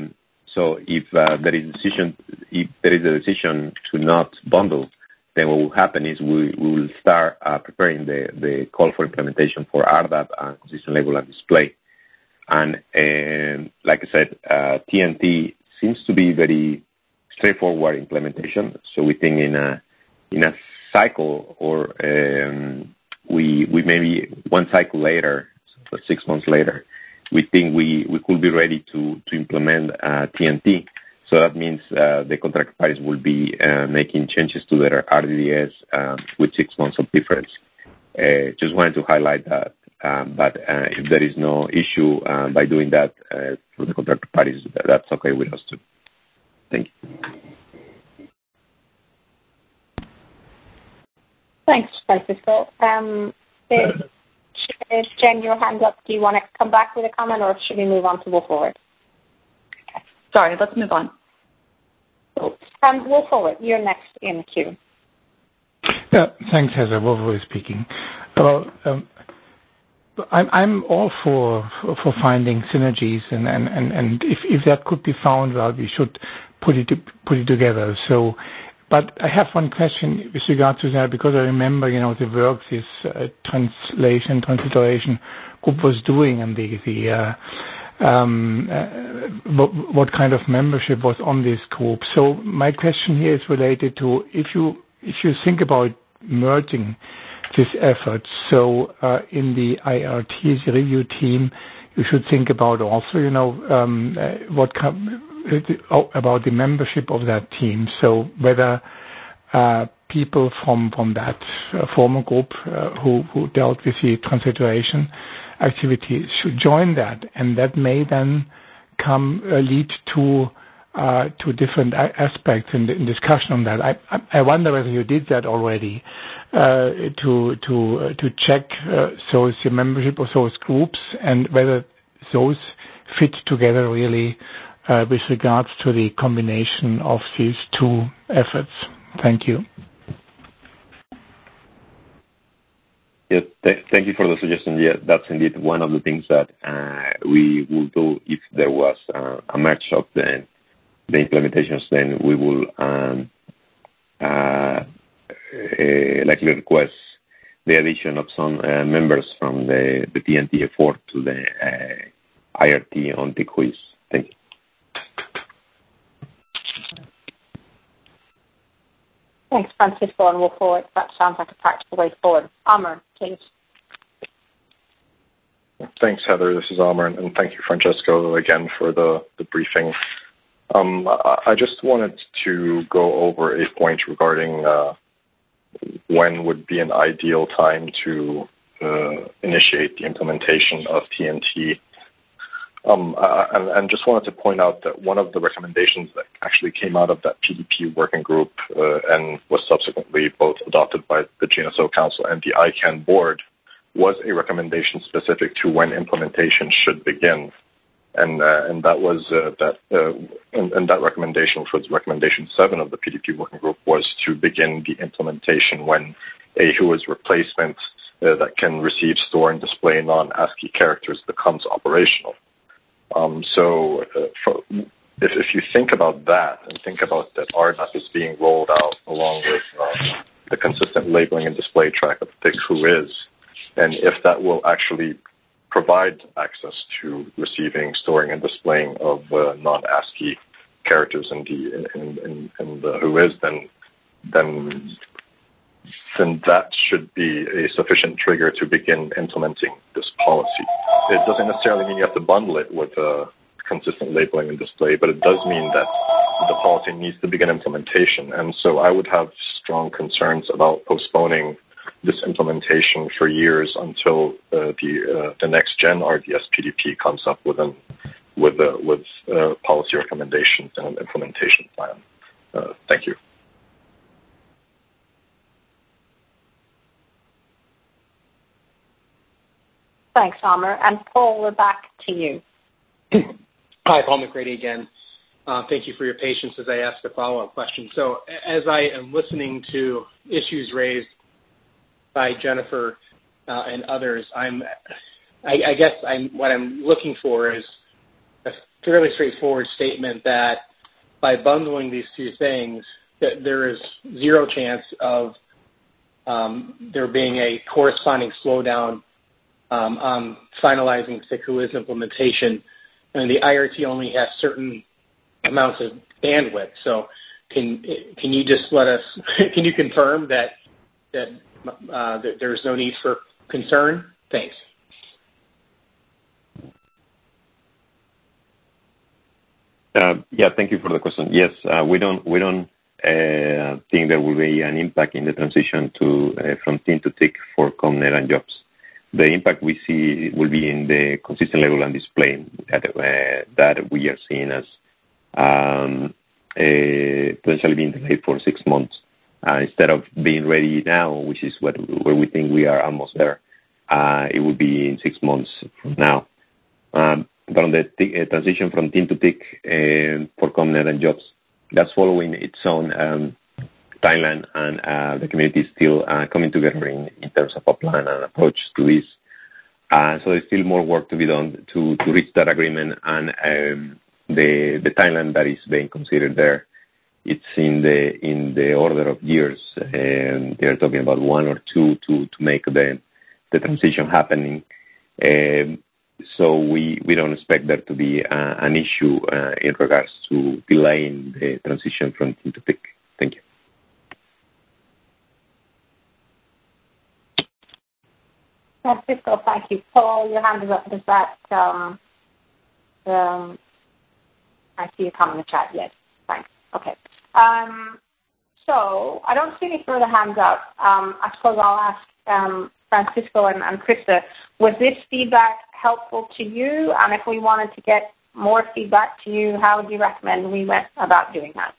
So if uh, there is a decision, if there is a decision to not bundle, then what will happen is we, we will start uh, preparing the, the call for implementation for R D A P and consistent label and display. And, and like I said, uh, T N T seems to be very straightforward implementation. So we think in a in a cycle, or um, we we maybe one cycle later, so six months later, we think we, we could be ready to to implement uh, T N T. So that means uh, the contract parties will be uh, making changes to their R D D S um, with six months of difference. Uh, just wanted to highlight that. Um, but uh, if there is no issue uh, by doing that uh, for the contractor parties, that's okay with us too. Thank you. Thanks, Francisco. Um, Jen, your hand's up. Do you want to come back with a comment, or should we move on to Wolf Forward? Sorry, let's move on. Um, Wolf Forward, you're next in the queue. Yeah, thanks, Heather. Wolf Forward speaking. Well, um, I'm, I'm all for for finding synergies, and, and, and, and if, if that could be found, well, we should put it put it together. So, but I have one question with regard to that, because I remember, you know, the work this uh, translation transliteration group was doing, and the the uh, um, uh, what, what kind of membership was on this group. So my question here is related to if you if you think about merging this effort. So uh, in the I R T, the review team, you should think about also, you know, um, uh, what com- about the membership of that team. So whether uh, people from from that uh, former group uh, who who dealt with the transliteration activities should join that, and that may then come uh, lead to Uh, to different a- aspects in, the, in discussion on that. I, I wonder whether you did that already uh, to to uh, to check uh, those the membership of those groups, and whether those fit together really uh, with regards to the combination of these two efforts. Thank you. Yeah, th- thank you for the suggestion. Yeah, that's indeed one of the things that uh, we will do if there was uh, a match of the the implementations. Then we will um, uh, uh, likely request the addition of some uh, members from the, the T N T effort to the uh, I R T on the quiz. Thank you. Thanks, Francisco, and Wolf Forward. That sounds like a practical way forward. Amr, please. Thanks, Heather. This is Amr, and thank you, Francesco, again for the, the briefing. Um, I just wanted to go over a point regarding uh, when would be an ideal time to uh, initiate the implementation of T N T. Um, uh, and, and just wanted to point out that one of the recommendations that actually came out of that P D P working group uh, and was subsequently both adopted by the G N S O Council and the I CANN board was a recommendation specific to when implementation should begin. And uh, and that was uh, that uh, and, and that recommendation, which was recommendation seven of the P D P working group, was to begin the implementation when a WHOIS replacement uh, that can receive, store, and display non-ASCII characters becomes operational. Um, so uh, for, if if you think about that and think about that R D A P is being rolled out along with uh, the consistent labeling and display track of the WHOIS, and if that will actually provide access to receiving, storing, and displaying of uh, non-ASCII characters in the in, in, in the WHOIS, then then then that should be a sufficient trigger to begin implementing this policy. It doesn't necessarily mean you have to bundle it with uh, consistent labeling and display, but it does mean that the policy needs to begin implementation. And so I would have strong concerns about postponing this implementation for years until uh, the uh, the next gen R D S P D P comes up with an with uh, with uh, policy recommendations and an implementation plan. Uh, thank you. Thanks, Amr. And Paul, we're back to you. Hi, Paul McGrady again. Uh, thank you for your patience as I ask a follow-up question. So as I am listening to issues raised by Jennifer uh, and others, I'm, I, I guess I'm, what I'm looking for is a fairly straightforward statement that by bundling these two things, that there is zero chance of um, there being a corresponding slowdown um, on finalizing C I C W I's implementation. And the I R T only has certain amounts of bandwidth. So can can you just let us, can you confirm that, that, uh, that there's no need for concern? Thanks. Uh, yeah, thank you for the question. Yes, uh, we don't we don't uh, think there will be an impact in the transition to uh, from T I N to T I C for ComNet and jobs. The impact we see will be in the consistent level and display that uh, that we are seeing as um, uh, potentially being delayed for six months uh, instead of being ready now, which is what where we think we are almost there. Uh, it will be in six months from now. Um, But on the t- uh, transition from T I N to T I C uh, for ComNet and jobs, that's following its own um, timeline, and uh, the community is still uh, coming together in, in terms of a plan and approach to this. Uh, so there's still more work to be done to, to reach that agreement, and um, the the timeline that is being considered there, it's in the in the order of years. Um, they're talking about one or two to to make the the transition happening. Um, So we, we don't expect there to be uh, an issue uh, in regards to delaying the transition from T I N to T I C. Thank you. Francisco, thank you. Paul, your hand is up. Does that, um, um, I see you comment in the chat. Yes, thanks. Okay. Um, so I don't see any further hands up. Um, I suppose I'll ask um, Francisco and, and Krista, was this feedback helpful to you? And if we wanted to get more feedback to you, how would you recommend we went about doing that?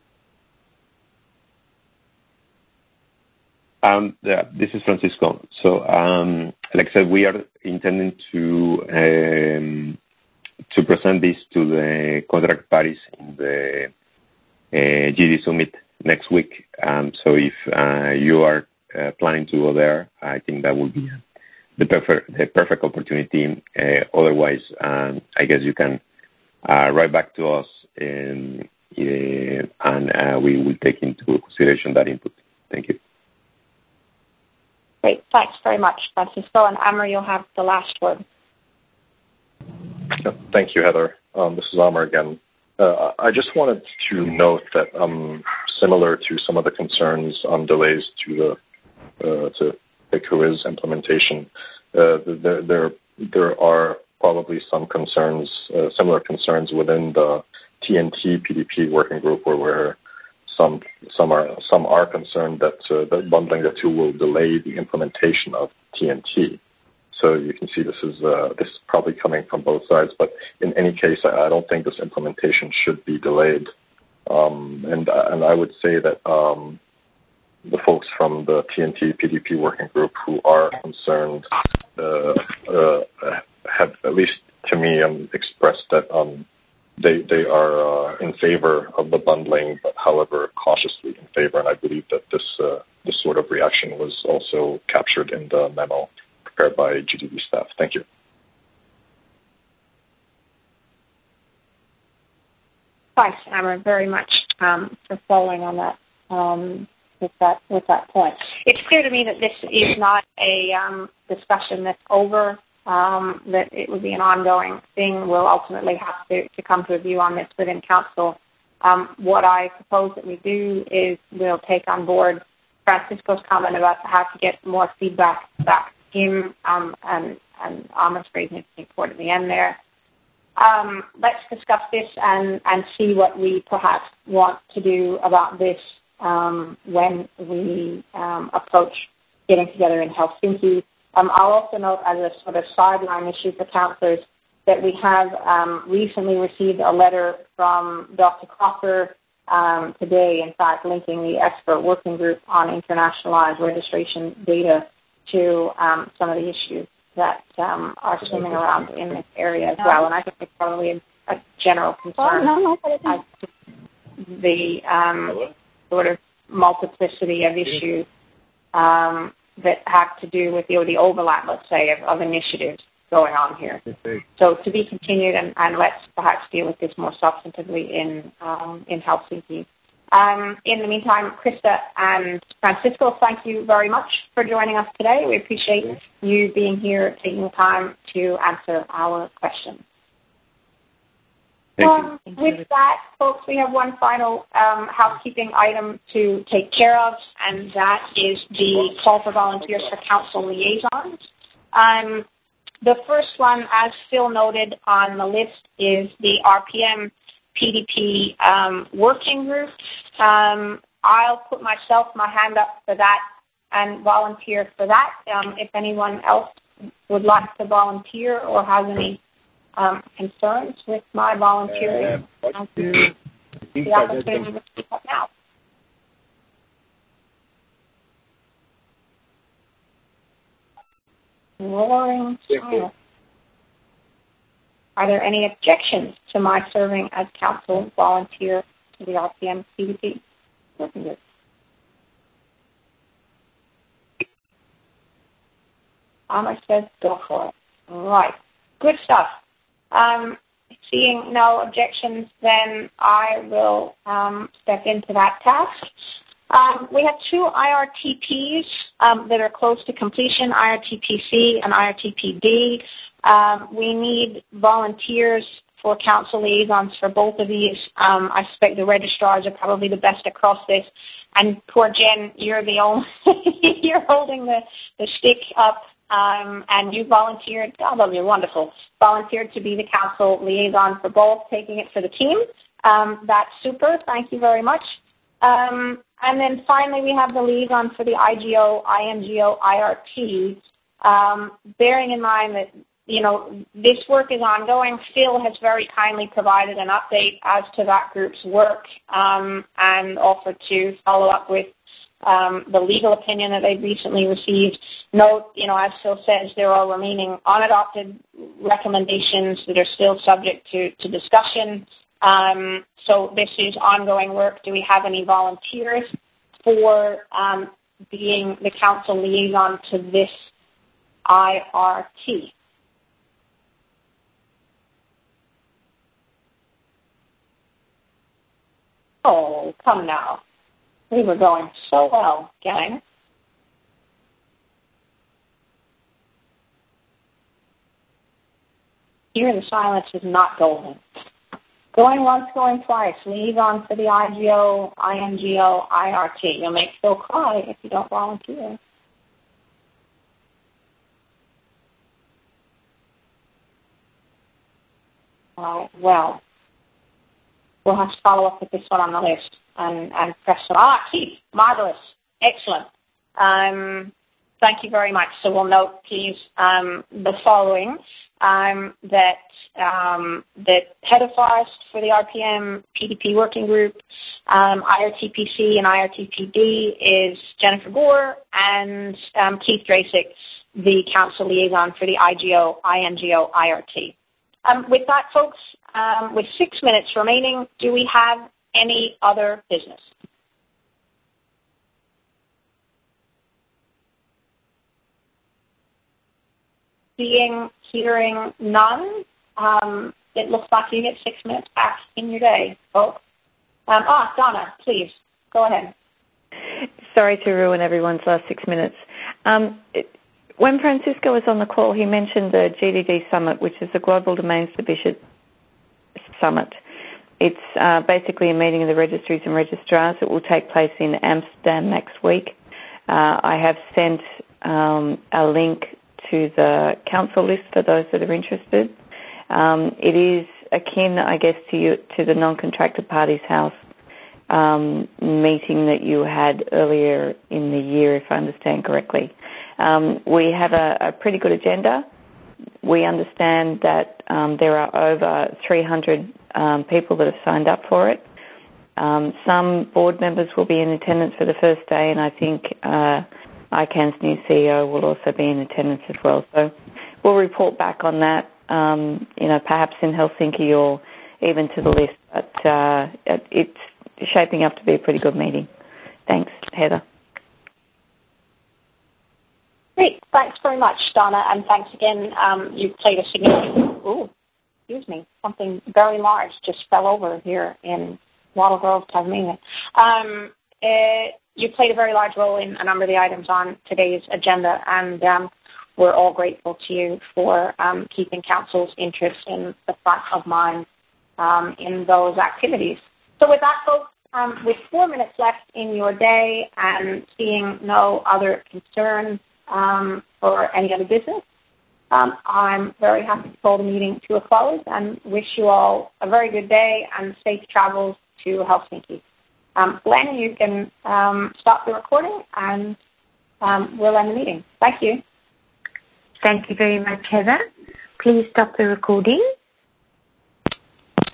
Um, yeah, this is Francisco. So, um, like I said, we are intending to um, to present this to the contract parties in the uh, G D Summit next week. Um, so if uh, you are uh, planning to go there, I think that would be the perfect, the perfect opportunity. Uh, otherwise, um, I guess you can uh, write back to us and, uh, and uh, we will take into consideration that input. Thank you. Great. Thanks very much, Francisco. And Amr, you'll have the last word. Thank you, Heather. Um, this is Amr again. Uh, I just wanted to note that um, similar to some of the concerns on delays to the uh, to the C I C W I's implementation, uh, there, there there are probably some concerns, uh, similar concerns within the T N T P D P working group, where where some some are some are concerned that uh, that bundling the two will delay the implementation of T N T. So you can see this is uh, this is probably coming from both sides. But in any case, I, I don't think this implementation should be delayed. Um, and and I would say that um, the folks from the T N T P D P working group who are concerned uh, uh, have, at least to me, um, expressed that um, they they are uh, in favor of the bundling, but however cautiously in favor. And I believe that this uh, this sort of reaction was also captured in the memo prepared by G D B staff. Thank you. Thanks, Amr, very much um, for following on that. Um, With that, with that point, it's clear to me that this is not a um, discussion that's over. Um, that it would be an ongoing thing. We'll ultimately have to, to come to a view on this within council. Um, what I propose that we do is we'll take on board Francisco's comment about how to get more feedback back to him, um, and and Amr's raising an important at the end there. Um, let's discuss this and and see what we perhaps want to do about this. Um, when we um, approach getting together in Helsinki. Um, I'll also note as a sort of sideline issue for councillors that we have um, recently received a letter from Doctor Crocker um, today, in fact, linking the expert working group on internationalized registration data to um, some of the issues that um, are swimming around in this area as well. And I think it's probably a, a general concern. Oh, no, no, the um, sort of multiplicity of issues um, that have to do with the, or the overlap, let's say, of, of initiatives going on here. So to be continued, and, and let's perhaps deal with this more substantively in um, in Helsinki. Um, in the meantime, Krista and Francisco, thank you very much for joining us today. We appreciate you being here, taking the time to answer our questions. Um, with that, folks, we have one final um, housekeeping item to take care of, and that is the call for volunteers for council liaisons. Um, the first one, as Phil noted on the list, is the R P M P D P um, working group. Um, I'll put myself, my hand up for that and volunteer for that. Um, if anyone else would like to volunteer or has any Um, concerns with my volunteering, uh, I think the opportunity to speak up now. Roaring silence. Are there any objections to my serving as council volunteer to the R P M P D P working group? Amar says go for it. All right. Good stuff. Um, seeing no objections, then I will um, step into that task. Um, we have two I R T Ps um, that are close to completion, I R T P C and I R T P D. Um, we need volunteers for council liaisons for both of these. Um, I suspect the registrars are probably the best across this. And poor Jen, you're the only, you're holding the, the stick up. Um, and you volunteered, oh, that'll be wonderful, volunteered to be the council liaison for both, taking it for the team. Um, that's super. Thank you very much. Um, and then finally, we have the liaison for the I G O, I N G O, I R T. Um, bearing in mind that, you know, this work is ongoing, Phil has very kindly provided an update as to that group's work um, and offered to follow up with Um, the legal opinion that they've recently received. Note, you know, as Phil says, there are remaining unadopted recommendations that are still subject to, to discussion. Um, so this is ongoing work. Do we have any volunteers for um, being the council liaison to this I R T? Oh, come now. We were going so well, gang. Here the silence is not golden. Going once, going twice. Liaison for the I G O, I N G O, I R T. You'll make Phil cry if you don't volunteer. Uh, well, we'll have to follow up with this one on the list and, and press it. Ah, Keith, marvelous, excellent. Um, thank you very much. So we'll note, please, um, the following, um, that um, that head of forest for the R P M P D P working group, um, I R T P C and I R T P D is Jennifer Gore, and um, Keith Drasick, the council liaison for the I G O, I N G O, I R T. Um, with that, folks, um, with six minutes remaining, do we have any other business? Seeing, hearing none, um, it looks like you get six minutes back in your day, folks. Um, ah, Donna, please, go ahead. Sorry to ruin everyone's last six minutes. Um, it, when Francisco was on the call, he mentioned the G D D Summit, which is the Global Domains Division Summit. It's uh, basically a meeting of the registries and registrars. It will take place in Amsterdam next week. Uh, I have sent um, a link to the council list for those that are interested. Um, it is akin, I guess, to you, to the non-contracted parties house um, meeting that you had earlier in the year, if I understand correctly. Um, we have a, a pretty good agenda. We understand that um, there are over three hundred um, people that have signed up for it. Um, some board members will be in attendance for the first day, and I think uh, I CAN's new C E O will also be in attendance as well. So we'll report back on that, um, you know, perhaps in Helsinki or even to the list. But uh, it's shaping up to be a pretty good meeting. Thanks, Heather. Great. Thanks very much, Donna, and thanks again. Um, you played a significant, ooh, excuse me, something very large just fell over here in Wattle Grove, Tasmania. Um, uh, you played a very large role in a number of the items on today's agenda, and um, we're all grateful to you for um, keeping Council's interest in the front of mind um, in those activities. So with that, folks, um, with four minutes left in your day and seeing no other concerns um, for any other business, um, I'm very happy to call the meeting to a close and wish you all a very good day and safe travels to Helsinki. Um, Glenn, you can um, stop the recording and um, we'll end the meeting. Thank you. Thank you very much, Heather. Please stop the recording.